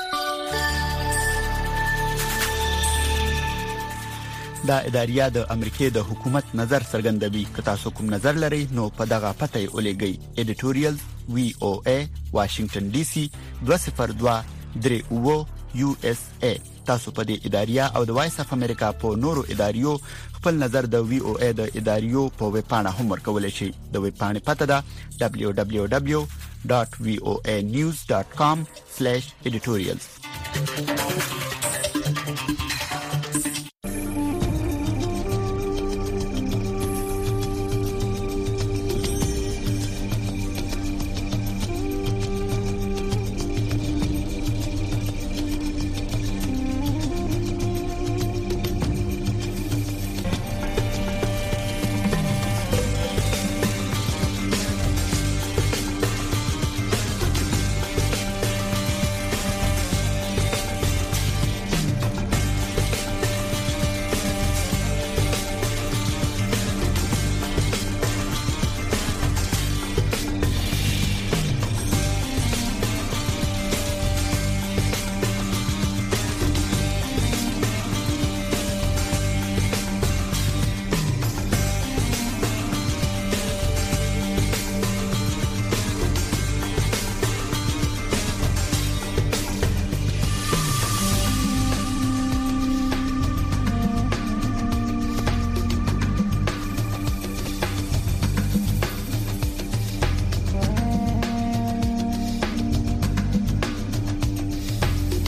دا اداریه د امریکای د حکومت نظر څرګندوي. که تاسو کوم نظر لرئ نو په دغه پته یې ولېږئ. ایډیټوریال وی او ای واشنگټن ډي سي دوه صفر دوه درې اوه یو اس ای. تاسو په دې اداریه او د وایس اف امریکا په نورو اداریو خپل نظر د وی او ای د اداریو په ویب پاڼه هم ورکولای شئ. د ویب پاڼې پته ده دبليو دبليو دبليو ډاټ وی او ای نیوز ډاټ کام سلیش ایډیټوریالز.